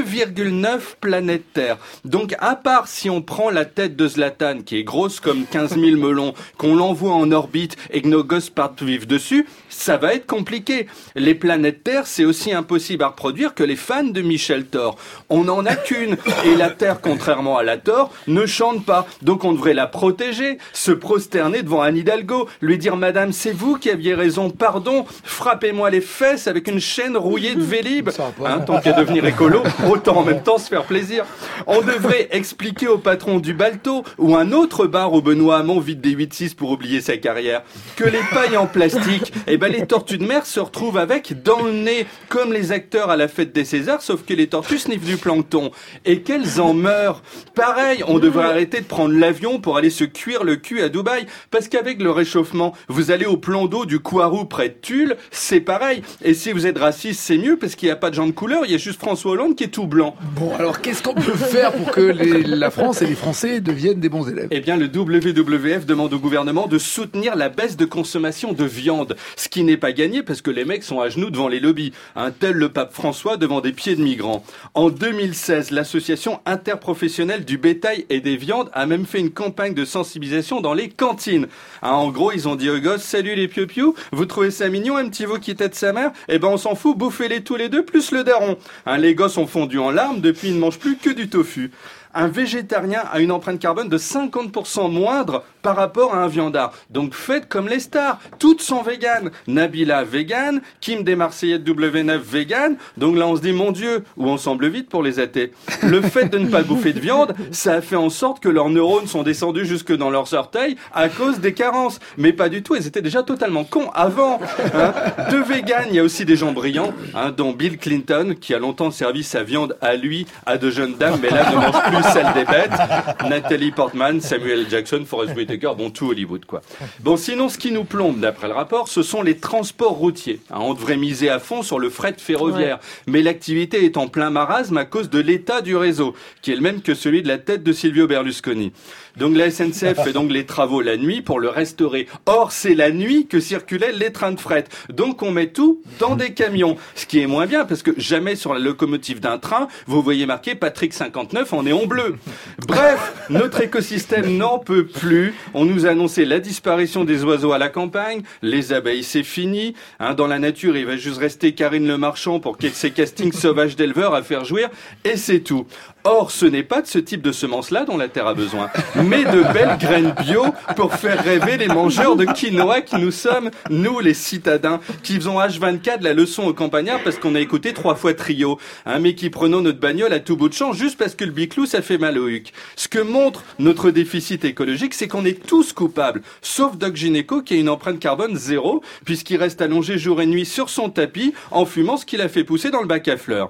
2,9 planètes Terre. Donc, à part si on prend la tête de Zlatan, qui est grosse comme 15 000 melons, qu'on l'envoie en orbite et que nos gosses partent vivre dessus, ça va être compliqué. Les planètes Terre, c'est aussi impossible à reproduire que les fans de Michel Thor. On n'en a qu'une. Et la Terre, contrairement à la Thor, ne chante pas. Donc on devrait la protéger, se prosterner devant Anne Hidalgo, lui dire « Madame, c'est vous qui aviez raison, pardon, frappez-moi les fesses avec une chaîne rouillée de Vélib. » Tant qu'à devenir écolo, autant en même temps se faire plaisir. On devrait expliquer au patron du Balto ou un autre bar où Benoît Hamon vide des 8-6 pour oublier sa carrière que les pailles en plastique, les tortues de mer se retrouvent avec dans le nez, comme les acteurs à la fête des Césars, sauf que les tortues sniffent du plancton. Et qu'elles en meurent. Pareil, on devrait arrêter de prendre l'avion pour aller se cuire le cul à Dubaï, parce qu'avec le réchauffement, vous allez au plan d'eau du Kouarou près de Tulle, c'est pareil. Et si vous êtes raciste, c'est mieux, parce qu'il n'y a pas de gens de couleur, il y a juste François Hollande qui est tout blanc. Bon, alors qu'est-ce qu'on peut faire pour que la France et les Français deviennent des bons élèves? Eh bien, le WWF demande au gouvernement de soutenir la baisse de consommation de viande, ce qui n'est pas gagné parce que les mecs sont à genoux devant les lobbies, un tel le pape François devant des pieds de migrants. En 2016, l'association interprofessionnelle du bétail et des viandes a même fait une campagne de sensibilisation dans les cantines. En gros, ils ont dit aux gosses, salut les piou-piou, vous trouvez ça mignon un petit veau qui tête sa mère? Eh ben on s'en fout, bouffez-les tous les deux plus le daron. Les gosses ont fondu en larmes, depuis ils ne mangent plus que du tofu. Un végétarien a une empreinte carbone de 50% moindre par rapport à un viandard. Donc faites comme les stars, toutes sont véganes. Nabila végane, Kim des Marseillais de W9 végane. Donc là on se dit mon Dieu, où on semble vite pour les athées. Le fait de ne pas bouffer de viande, ça a fait en sorte que leurs neurones sont descendus jusque dans leurs orteils à cause des carences. Mais pas du tout, ils étaient déjà totalement cons avant. De véganes, il y a aussi des gens brillants, dont Bill Clinton, qui a longtemps servi sa viande à lui, à de jeunes dames, mais là ne mange plus celle des bêtes. Nathalie Portman, Samuel Jackson, Forest Whitaker, bon tout Hollywood quoi. Bon sinon ce qui nous plombe d'après le rapport, ce sont les transports routiers. On devrait miser à fond sur le fret ferroviaire, mais l'activité est en plein marasme à cause de l'état du réseau, qui est le même que celui de la tête de Silvio Berlusconi. Donc la SNCF fait donc les travaux la nuit pour le restaurer. Or, c'est la nuit que circulaient les trains de fret. Donc on met tout dans des camions. Ce qui est moins bien parce que jamais sur la locomotive d'un train, vous voyez marqué Patrick 59 en néon bleu. Bref, notre écosystème n'en peut plus. On nous a annoncé la disparition des oiseaux à la campagne. Les abeilles, c'est fini. Dans la nature, il va juste rester Karine Le Marchand pour qu'il y ait ses castings sauvages d'éleveurs à faire jouir. Et c'est tout. Or, ce n'est pas de ce type de semences-là dont la Terre a besoin, mais de belles graines bio pour faire rêver les mangeurs de quinoa qui nous sommes, nous les citadins, qui faisons H24 la leçon aux campagnards parce qu'on a écouté 3 fois Trio, mais qui prenons notre bagnole à tout bout de champ juste parce que le biclou ça fait mal au huc. Ce que montre notre déficit écologique, c'est qu'on est tous coupables, sauf Doc Gynéco qui a une empreinte carbone 0, puisqu'il reste allongé jour et nuit sur son tapis en fumant ce qu'il a fait pousser dans le bac à fleurs.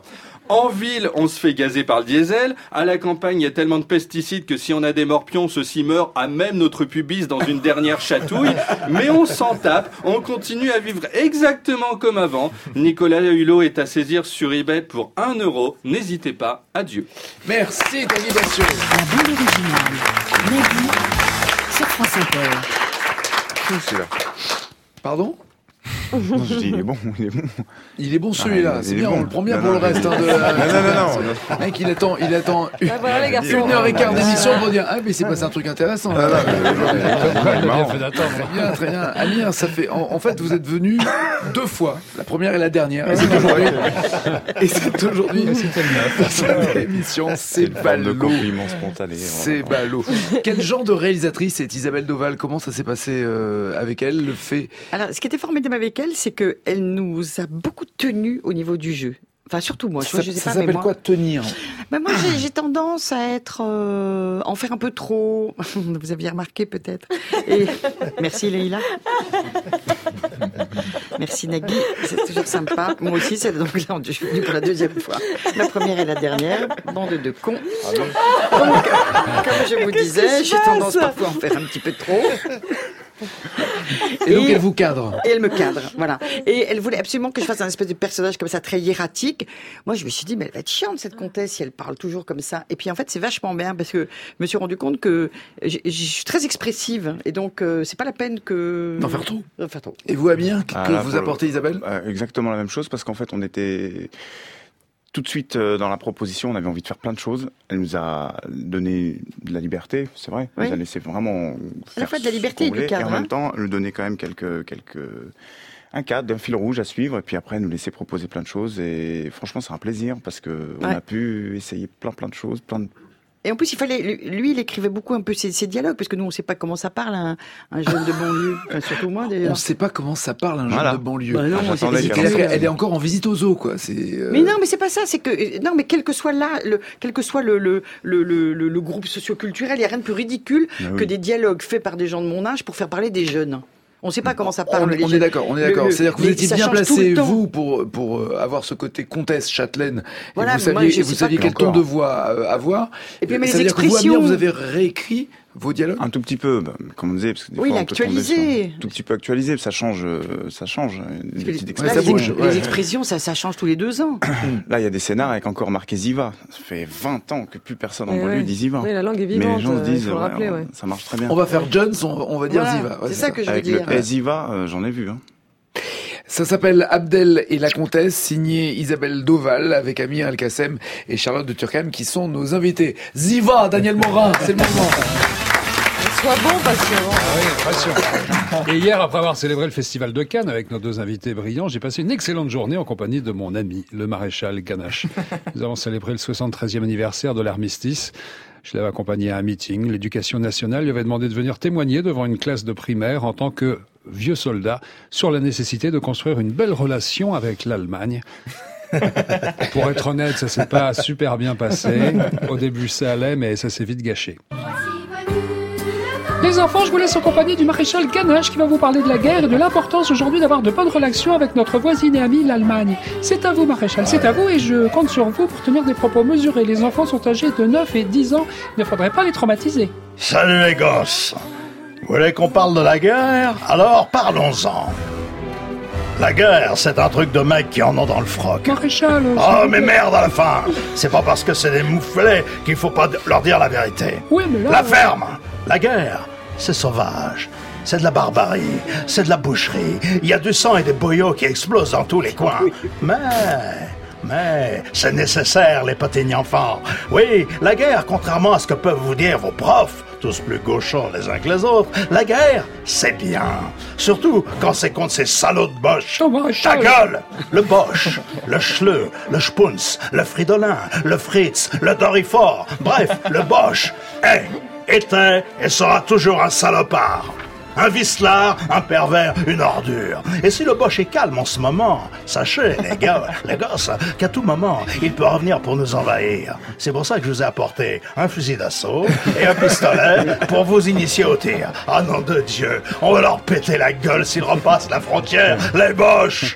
En ville, on se fait gazer par le diesel. À la campagne, il y a tellement de pesticides que si on a des morpions, ceux-ci meurent à même notre pubis dans une dernière chatouille. Mais on s'en tape. On continue à vivre exactement comme avant. Nicolas Hulot est à saisir sur eBay pour 1 €. N'hésitez pas. Adieu. Merci, Tanguy Dacieux. La bande originale. Nagui sur France Inter. Celui-là. Pardon? Non, je dis, il est bon. Il est bon celui-là, Ah, c'est il est bien, bon. on le prend bien Non, pour non, le reste. non. Hein, Non. Mec, il attend voilà, les garçons. 1h15 d'émission pour dire, mais c'est passé un truc intéressant. Il a bien fait d'attendre. Très bien. Amir, ça fait, en fait, vous êtes venu 2 fois. La première et la dernière. Et c'est aujourd'hui. C'était le neuf. Cette émission, c'est une forme de ballot. compliment spontané. C'est ballot. Quel genre de réalisatrice est Isabelle Doval? Comment ça s'est passé avec elle? Le fait. Alors, ce qui était formidable avec elle, c'est qu'elle nous a beaucoup tenu au niveau du jeu. Enfin, surtout moi. Ça Je sais pas, s'appelle mais moi... quoi, tenir? Ben moi, j'ai tendance à être, en faire un peu trop. Vous aviez remarqué peut-être. Et merci Leïla. Merci Nagui. C'est toujours sympa. Moi aussi, c'est donc là, je suis venue pour la 2e fois. La première et la dernière. Bande de cons. Donc, comme je vous disais, j'ai tendance parfois à en faire un petit peu trop. Et donc elle vous cadre. Et elle me cadre, voilà. Et elle voulait absolument que je fasse un espèce de personnage comme ça, très hiératique. Moi, je me suis dit, mais elle va être chiante, cette comtesse, si elle parle toujours comme ça. Et puis, en fait, c'est vachement bien, parce que je me suis rendu compte que je suis très expressive. Et donc, c'est pas la peine que... D'en faire trop. D'en faire trop. Et vous, Amir, que vous apportez, Isabelle? Exactement la même chose, parce qu'en fait, on était... Tout de suite, dans la proposition, on avait envie de faire plein de choses. Elle nous a donné de la liberté, c'est vrai. Elle nous a laissé vraiment à la fois de la liberté et du cadre. Et en même temps, elle nous donnait quand même un cadre, un fil rouge à suivre. Et puis après, elle nous laissait proposer plein de choses. Et franchement, c'est un plaisir parce que on a pu essayer plein de choses, Et en plus, il fallait, lui, il écrivait beaucoup un peu ses dialogues, parce que nous, on ne sait pas comment ça parle un jeune de banlieue. Enfin, surtout moi, d'ailleurs. On ne sait pas comment ça parle un jeune de banlieue. Bah non, elle est encore en visite au zoo, quoi. Mais non, mais c'est pas ça. C'est que non, mais quel que soit le groupe socioculturel, il n'y a rien de plus ridicule que des dialogues faits par des gens de mon âge pour faire parler des jeunes. On ne sait pas comment ça parle. On est d'accord. C'est-à-dire que vous étiez bien placé, vous, pour avoir ce côté comtesse châtelaine. Voilà, et vous saviez quel ton de voix avoir. Et puis, mais les expressions. Que vous, Amir, vous avez réécrit vos dialogues? Un tout petit peu, comme on disait. Parce que des oui, fois, il a actualisé. Un tout petit peu actualisé, ça change. Des petites expressions. Ça bouge. Les expressions, ça change tous les 2 ans. Là, il y a des scénars avec encore marqué Ziva. Ça fait 20 ans que plus personne en banlieue dit Ziva. Oui, la langue est vivante. Mais les gens se disent, rappeler, ça marche très bien. On va faire Jones, on va dire Ziva. C'est ça que je veux avec dire. Le Ziva, j'en ai vu. Ça s'appelle Abdel et la comtesse, signé Isabelle Doval, avec Amir El-Kassem et Charlotte de Turckheim qui sont nos invités. Ziva, Daniel Morin, c'est le moment. Sois bon, patient. Ah oui, patient. Et hier, après avoir célébré le festival de Cannes avec nos 2 invités brillants, j'ai passé une excellente journée en compagnie de mon ami, le maréchal Ganache. Nous avons célébré le 73e anniversaire de l'armistice. Je l'avais accompagné à un meeting. L'éducation nationale lui avait demandé de venir témoigner devant une classe de primaire en tant que vieux soldat sur la nécessité de construire une belle relation avec l'Allemagne. Pour être honnête, ça s'est pas super bien passé. Au début, ça allait, mais ça s'est vite gâché. Les enfants, je vous laisse en compagnie du maréchal Ganache qui va vous parler de la guerre et de l'importance aujourd'hui d'avoir de bonnes relations avec notre voisine et amie, l'Allemagne. C'est à vous, maréchal, c'est à vous et je compte sur vous pour tenir des propos mesurés. Les enfants sont âgés de 9 et 10 ans, il ne faudrait pas les traumatiser. Salut les gosses. Vous voulez qu'on parle de la guerre? Alors parlons-en. La guerre, c'est un truc de mecs qui en ont dans le froc. Maréchal... Oh, mais merde à la fin. C'est pas parce que c'est des mouflets qu'il faut pas leur dire la vérité. Oui, mais là... La ferme. La guerre, c'est sauvage. C'est de la barbarie. C'est de la boucherie. Il y a du sang et des boyaux qui explosent dans tous les coins. Mais, c'est nécessaire, les petits enfants. Oui, la guerre, contrairement à ce que peuvent vous dire vos profs, tous plus gauchons les uns que les autres, la guerre, c'est bien. Surtout quand c'est contre ces salauds de Bosch. Ta gueule! Le Bosch, le Schleu, le Spunz, le Fridolin, le Fritz, le Dorifort, bref, le Bosch était et sera toujours un salopard. Un vicelard, un pervers, une ordure. Et si le Bosch est calme en ce moment, sachez, les gosses, qu'à tout moment, il peut revenir pour nous envahir. C'est pour ça que je vous ai apporté un fusil d'assaut et un pistolet pour vous initier au tir. Ah nom de Dieu, on va leur péter la gueule s'ils repassent la frontière, les Boches!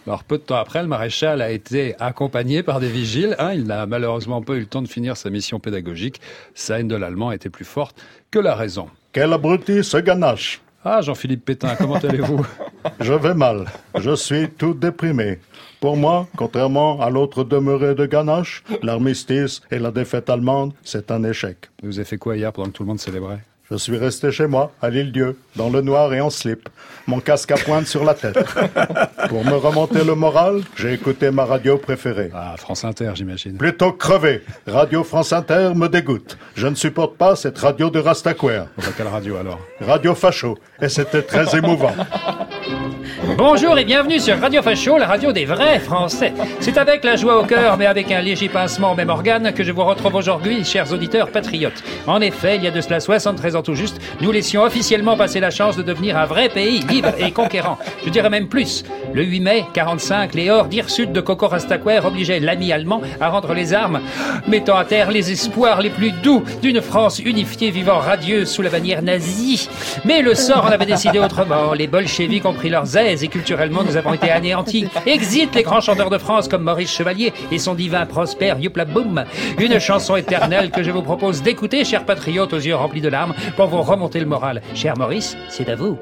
Alors, peu de temps après, le maréchal a été accompagné par des vigiles. Il n'a malheureusement pas eu le temps de finir sa mission pédagogique. Sa haine de l'allemand était plus forte que la raison. Quel abruti ce ganache! Ah, Jean-Philippe Pétain, comment allez-vous? Je vais mal. Je suis tout déprimé. Pour moi, contrairement à l'autre demeuré de ganache, l'armistice et la défaite allemande, c'est un échec. Vous avez fait quoi hier pendant que tout le monde célébrait? Je suis resté chez moi, à l'Île-Dieu, dans le noir et en slip, mon casque à pointe sur la tête. Pour me remonter le moral, j'ai écouté ma radio préférée. Ah, France Inter, j'imagine. Plutôt crevé. Radio France Inter me dégoûte. Je ne supporte pas cette radio de Rastaquouère. Quelle radio alors? Radio Facho. Et c'était très émouvant. Bonjour et bienvenue sur Radio Facho, la radio des vrais Français. C'est avec la joie au cœur, mais avec un léger pincement au même organe, que je vous retrouve aujourd'hui, chers auditeurs patriotes. En effet, il y a de cela 73 ans tout juste, nous laissions officiellement passer la chance de devenir un vrai pays libre et conquérant. Je dirais même plus. Le 8 mai 45, les hordes hirsutes de Coco Rastaquouère obligeaient l'ami allemand à rendre les armes, mettant à terre les espoirs les plus doux d'une France unifiée vivant radieuse sous la bannière nazie. Mais le sort en avait décidé autrement. Les bolcheviks ont pris leurs aises et culturellement nous avons été anéantis. Exit les grands chanteurs de France comme Maurice Chevalier et son divin Prosper Youpla Boum. Une chanson éternelle que je vous propose d'écouter, chers patriotes aux yeux remplis de larmes, pour vous remonter le moral. Cher Maurice, c'est à vous.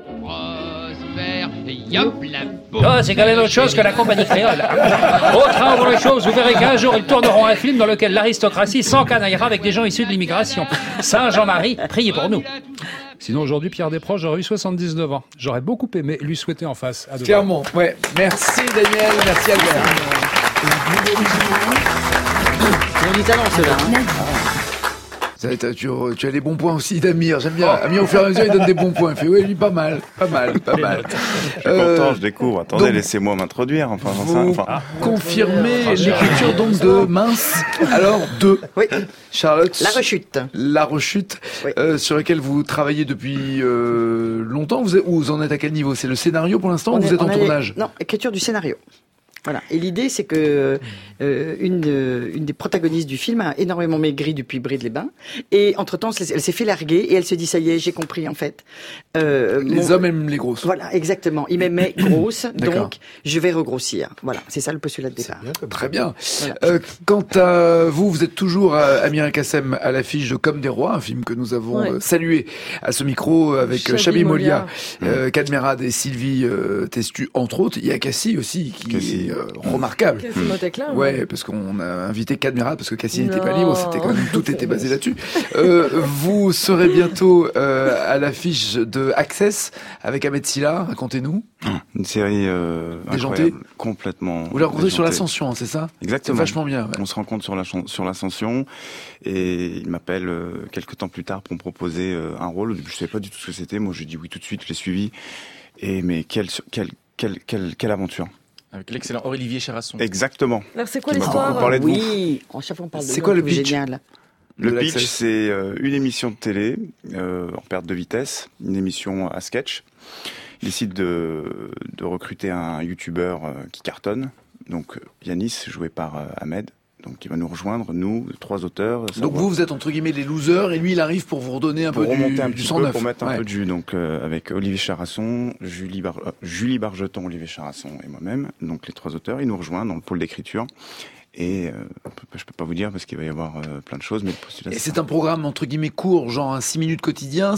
Oh, c'est quand même autre chose que la compagnie créole. Au train pour les choses, vous verrez qu'un jour ils tourneront un film dans lequel l'aristocratie s'encanaillera avec des gens issus de l'immigration. Saint Jean-Marie, priez pour nous. Sinon, aujourd'hui, Pierre Desproges aurait eu 79 ans. J'aurais beaucoup aimé lui souhaiter en face. Clairement, ouais. Merci Daniel, merci Albert. C'est du talent, ceux-là. Tu as les bons points aussi d'Amir, j'aime bien. Amir, au fur et à mesure, il donne des bons points. Il fait, oui, lui, pas mal. Je suis content, je découvre. Attendez, donc, laissez-moi m'introduire. Confirmez l'écriture donc de Mince. Alors, oui. Charlotte. La Rechute. Oui. Sur laquelle vous travaillez depuis longtemps. Vous en êtes à quel niveau? C'est le scénario pour l'instant ou vous êtes en tournage? Non, écriture du scénario. Voilà. Et l'idée, c'est que une des protagonistes du film a énormément maigri depuis Bride-les-Bains. Et entre-temps, elle s'est fait larguer et elle se dit, ça y est, j'ai compris, en fait. Les hommes aiment les grosses. Voilà, exactement. Ils m'aimaient grosses, donc je vais regrossir. Voilà, c'est ça le postulat de départ. Très bien. Voilà. Quant à vous êtes toujours Amir Kassem à l'affiche de Comme des Rois, un film que nous avons salué à ce micro avec Chabi Molia, Cadmerade et Sylvie Testu, entre autres. Il y a Cassie aussi, qui est remarquable. Ouais, parce qu'on a invité Cadmerade parce que Cassie n'était pas libre, c'était quand même tout était basé là-dessus. Vous serez bientôt à l'affiche de Access avec Ahmed Silla, racontez-nous. Une série déjantée, complètement. Vous l'avez rencontré sur l'Ascension, c'est ça? Exactement. C'est vachement bien. Ouais. On se rencontre sur l'Ascension et il m'appelle quelques temps plus tard pour me proposer un rôle. Je savais pas du tout ce que c'était. Moi, je dis oui tout de suite. Je l'ai suivi. Et mais quelle aventure! Avec l'excellent Olivier Charasson. Exactement. Alors c'est quoi l'histoire? Oui, en chaque fois on parle de c'est quoi le pitch? Génial. Le pitch, c'est une émission de télé en perte de vitesse, une émission à sketch. Il décide de recruter un youtubeur qui cartonne, donc Yanis, joué par Ahmed. Donc il va nous rejoindre, nous, 3 auteurs. Donc vous êtes entre guillemets les losers et lui il arrive pour vous redonner un peu du 109. Pour mettre un peu de jus. Donc avec Olivier Charasson, Julie Bargeton, Olivier Charasson et moi-même, donc les 3 auteurs, ils nous rejoignent dans le pôle d'écriture. Et je peux pas vous dire parce qu'il va y avoir plein de choses. Mais et c'est un programme entre guillemets court, genre un 6 minutes quotidien.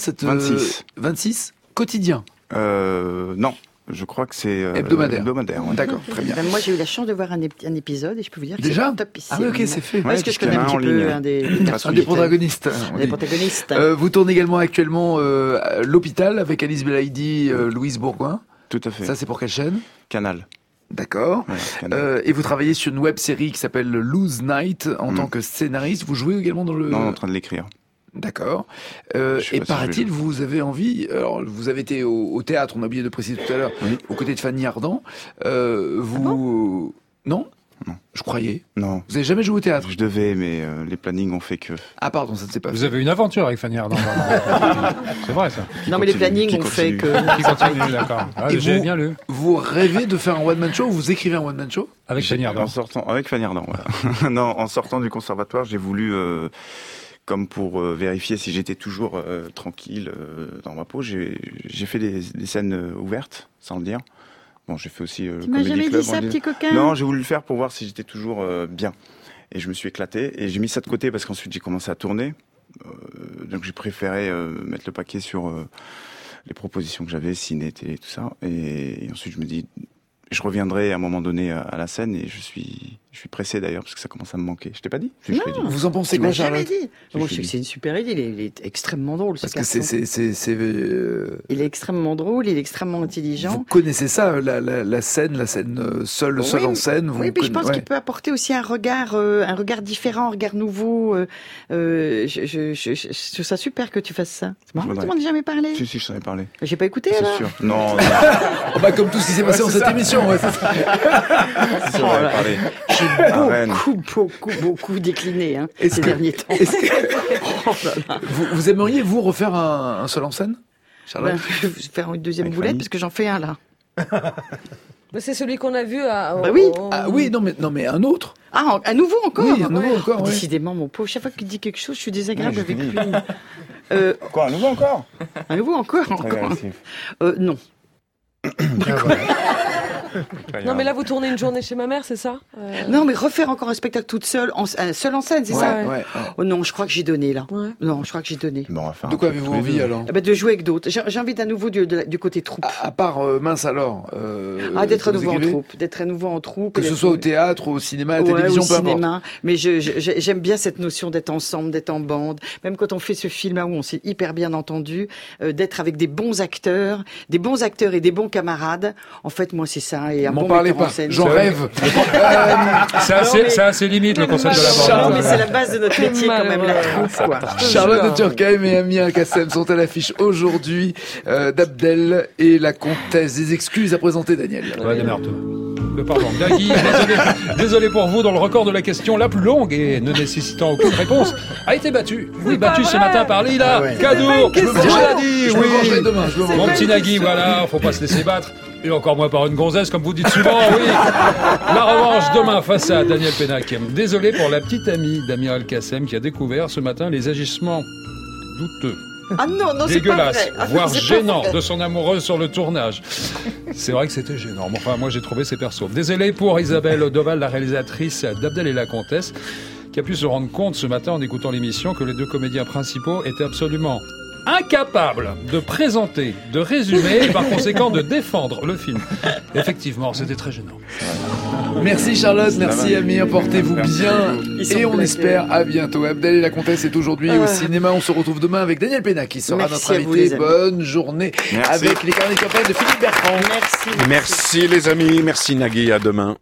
26 quotidien. Non. Je crois que c'est hebdomadaire. Ouais. D'accord, très bien. Moi, j'ai eu la chance de voir un épisode et je peux vous dire que déjà c'est topissime. Ah oui, ok, c'est fait. Parce que je connais un petit peu un des protagonistes. Vous tournez également actuellement L'Hôpital avec Alice Belaïdi, Louise Bourgoin. Tout à fait. Ça, c'est pour quelle chaîne? Canal. D'accord. Ouais, et vous travaillez sur une web-série qui s'appelle Lose Night en tant que scénariste. Vous jouez également dans le... Non, on est en train de l'écrire. D'accord. Et paraît-il, vous avez envie... Alors, vous avez été au théâtre, on a oublié de préciser tout à l'heure, aux côtés de Fanny Ardant. Non, je croyais. Non. Vous avez jamais joué au théâtre? Je devais, mais les plannings ont fait que... Ah pardon, ça ne s'est pas fait. Vous avez une aventure avec Fanny Ardant. C'est vrai, ça. Non, mais les plannings ont fait que... Qui continue, d'accord. J'ai bien lu. Vous rêvez de faire un one-man show ou vous écrivez un one-man show? Avec Fanny Ardant. Avec Fanny Ardant, voilà. Non, en sortant du conservatoire, j'ai voulu... comme pour vérifier si j'étais toujours tranquille dans ma peau, j'ai fait des scènes ouvertes, sans le dire, Bon, j'ai fait aussi le Tu m'as Comedy jamais Club. dit ça, petit coquin? Non, j'ai voulu le faire pour voir si j'étais toujours bien. Et je me suis éclaté. Et j'ai mis ça de côté parce qu'ensuite j'ai commencé à tourner. Donc j'ai préféré mettre le paquet sur les propositions que j'avais, ciné, télé, tout ça. Et ensuite je me dis, je reviendrai à un moment donné à la scène et je suis pressé d'ailleurs parce que ça commence à me manquer. Je t'ai pas dit? Je l'ai dit. Vous en pensez Tu quoi, m'as jamais Charlotte? dit. Moi, je sais que c'est une super idée. Il est extrêmement drôle, ce Parce que garçon. Il est extrêmement drôle, il est extrêmement intelligent. Vous connaissez ça, la scène seule en scène. Oui, puis je pense qu'il peut apporter aussi un regard différent, un regard nouveau. Je trouve ça super que tu fasses ça. C'est marrant, tu m'en as jamais parlé. Si, je t'en ai parlé. J'ai pas écouté, alors. C'est sûr. Non. Comme tout ce qui s'est passé dans cette émission. Ouais, c'est ça. J'ai beaucoup décliné ces derniers temps. Vous aimeriez, vous, refaire un seul en scène, Charlotte? Faire une deuxième boulette, parce que j'en fais un, là. C'est celui qu'on a vu oui, non mais un autre. Ah, un nouveau encore? Oui, un nouveau encore. Décidément, mon pauvre, chaque fois qu'il dit quelque chose, je suis désagréable avec lui. Quoi, un nouveau encore? Un nouveau encore? Non. Non, mais là, vous tournez une journée chez ma mère, c'est ça? Non, mais refaire encore un spectacle toute seule, seule en scène, c'est ça? Ouais. Oh non, je crois que j'ai donné, là. Ouais. Non, je crois que j'ai donné. Bon, de quoi avez-vous envie, alors? De jouer avec d'autres. J'ai envie d'un nouveau du côté troupe. À part, mince alors. D'être à nouveau en troupe. D'être à nouveau en troupe. Que ce soit au théâtre, au cinéma, à la télévision, peu importe. Au cinéma. Mais j'aime bien cette notion d'être ensemble, d'être en bande. Même quand on fait ce film-là où on s'est hyper bien entendu, d'être avec des bons acteurs et des bons camarades. En fait, moi, c'est ça. Et un bon metteur en scène. J'en rêve. C'est assez limite, le concept de la bande. Non, mais c'est la base de notre métier, quand même, la troupe, quoi. Charlotte de Turckheim et Amir Kassem sont à l'affiche aujourd'hui d'Abdel et la comtesse. Des excuses à présenter, Daniel. Ouais, démerde-toi. Pardon, Dagui, désolé pour vous, dans le record de la question la plus longue et ne nécessitant aucune réponse, a été battu. Oui, battu ce matin par Lila Cadour. Je l'ai dit, oui. Demain, Mon petit Nagui, voilà, faut pas se laisser battre. Et encore moins par une gonzesse, comme vous dites souvent, oui. La revanche demain face à Daniel Pénac. Désolé pour la petite amie d'Amir Kassem qui a découvert ce matin les agissements douteux. Ah non, dégueulasse, c'est pas vrai. voire gênant de son amoureuse sur le tournage. C'est vrai que c'était gênant. Enfin, moi, j'ai trouvé ses persos. Désolé pour Isabelle Doval, la réalisatrice d'Abdel et la comtesse, qui a pu se rendre compte ce matin en écoutant l'émission que les deux comédiens principaux étaient absolument incapables de présenter, de résumer et par conséquent de défendre le film. Effectivement, c'était très gênant. Merci Charlotte, merci Amir, portez-vous bien et on espère à bientôt. Abdel et la comtesse est aujourd'hui au cinéma. On se retrouve demain avec Daniel Pénac qui sera notre invité. Bonne journée avec les carnets de campagne de Philippe Bertrand. Merci les amis, merci Nagui, à demain.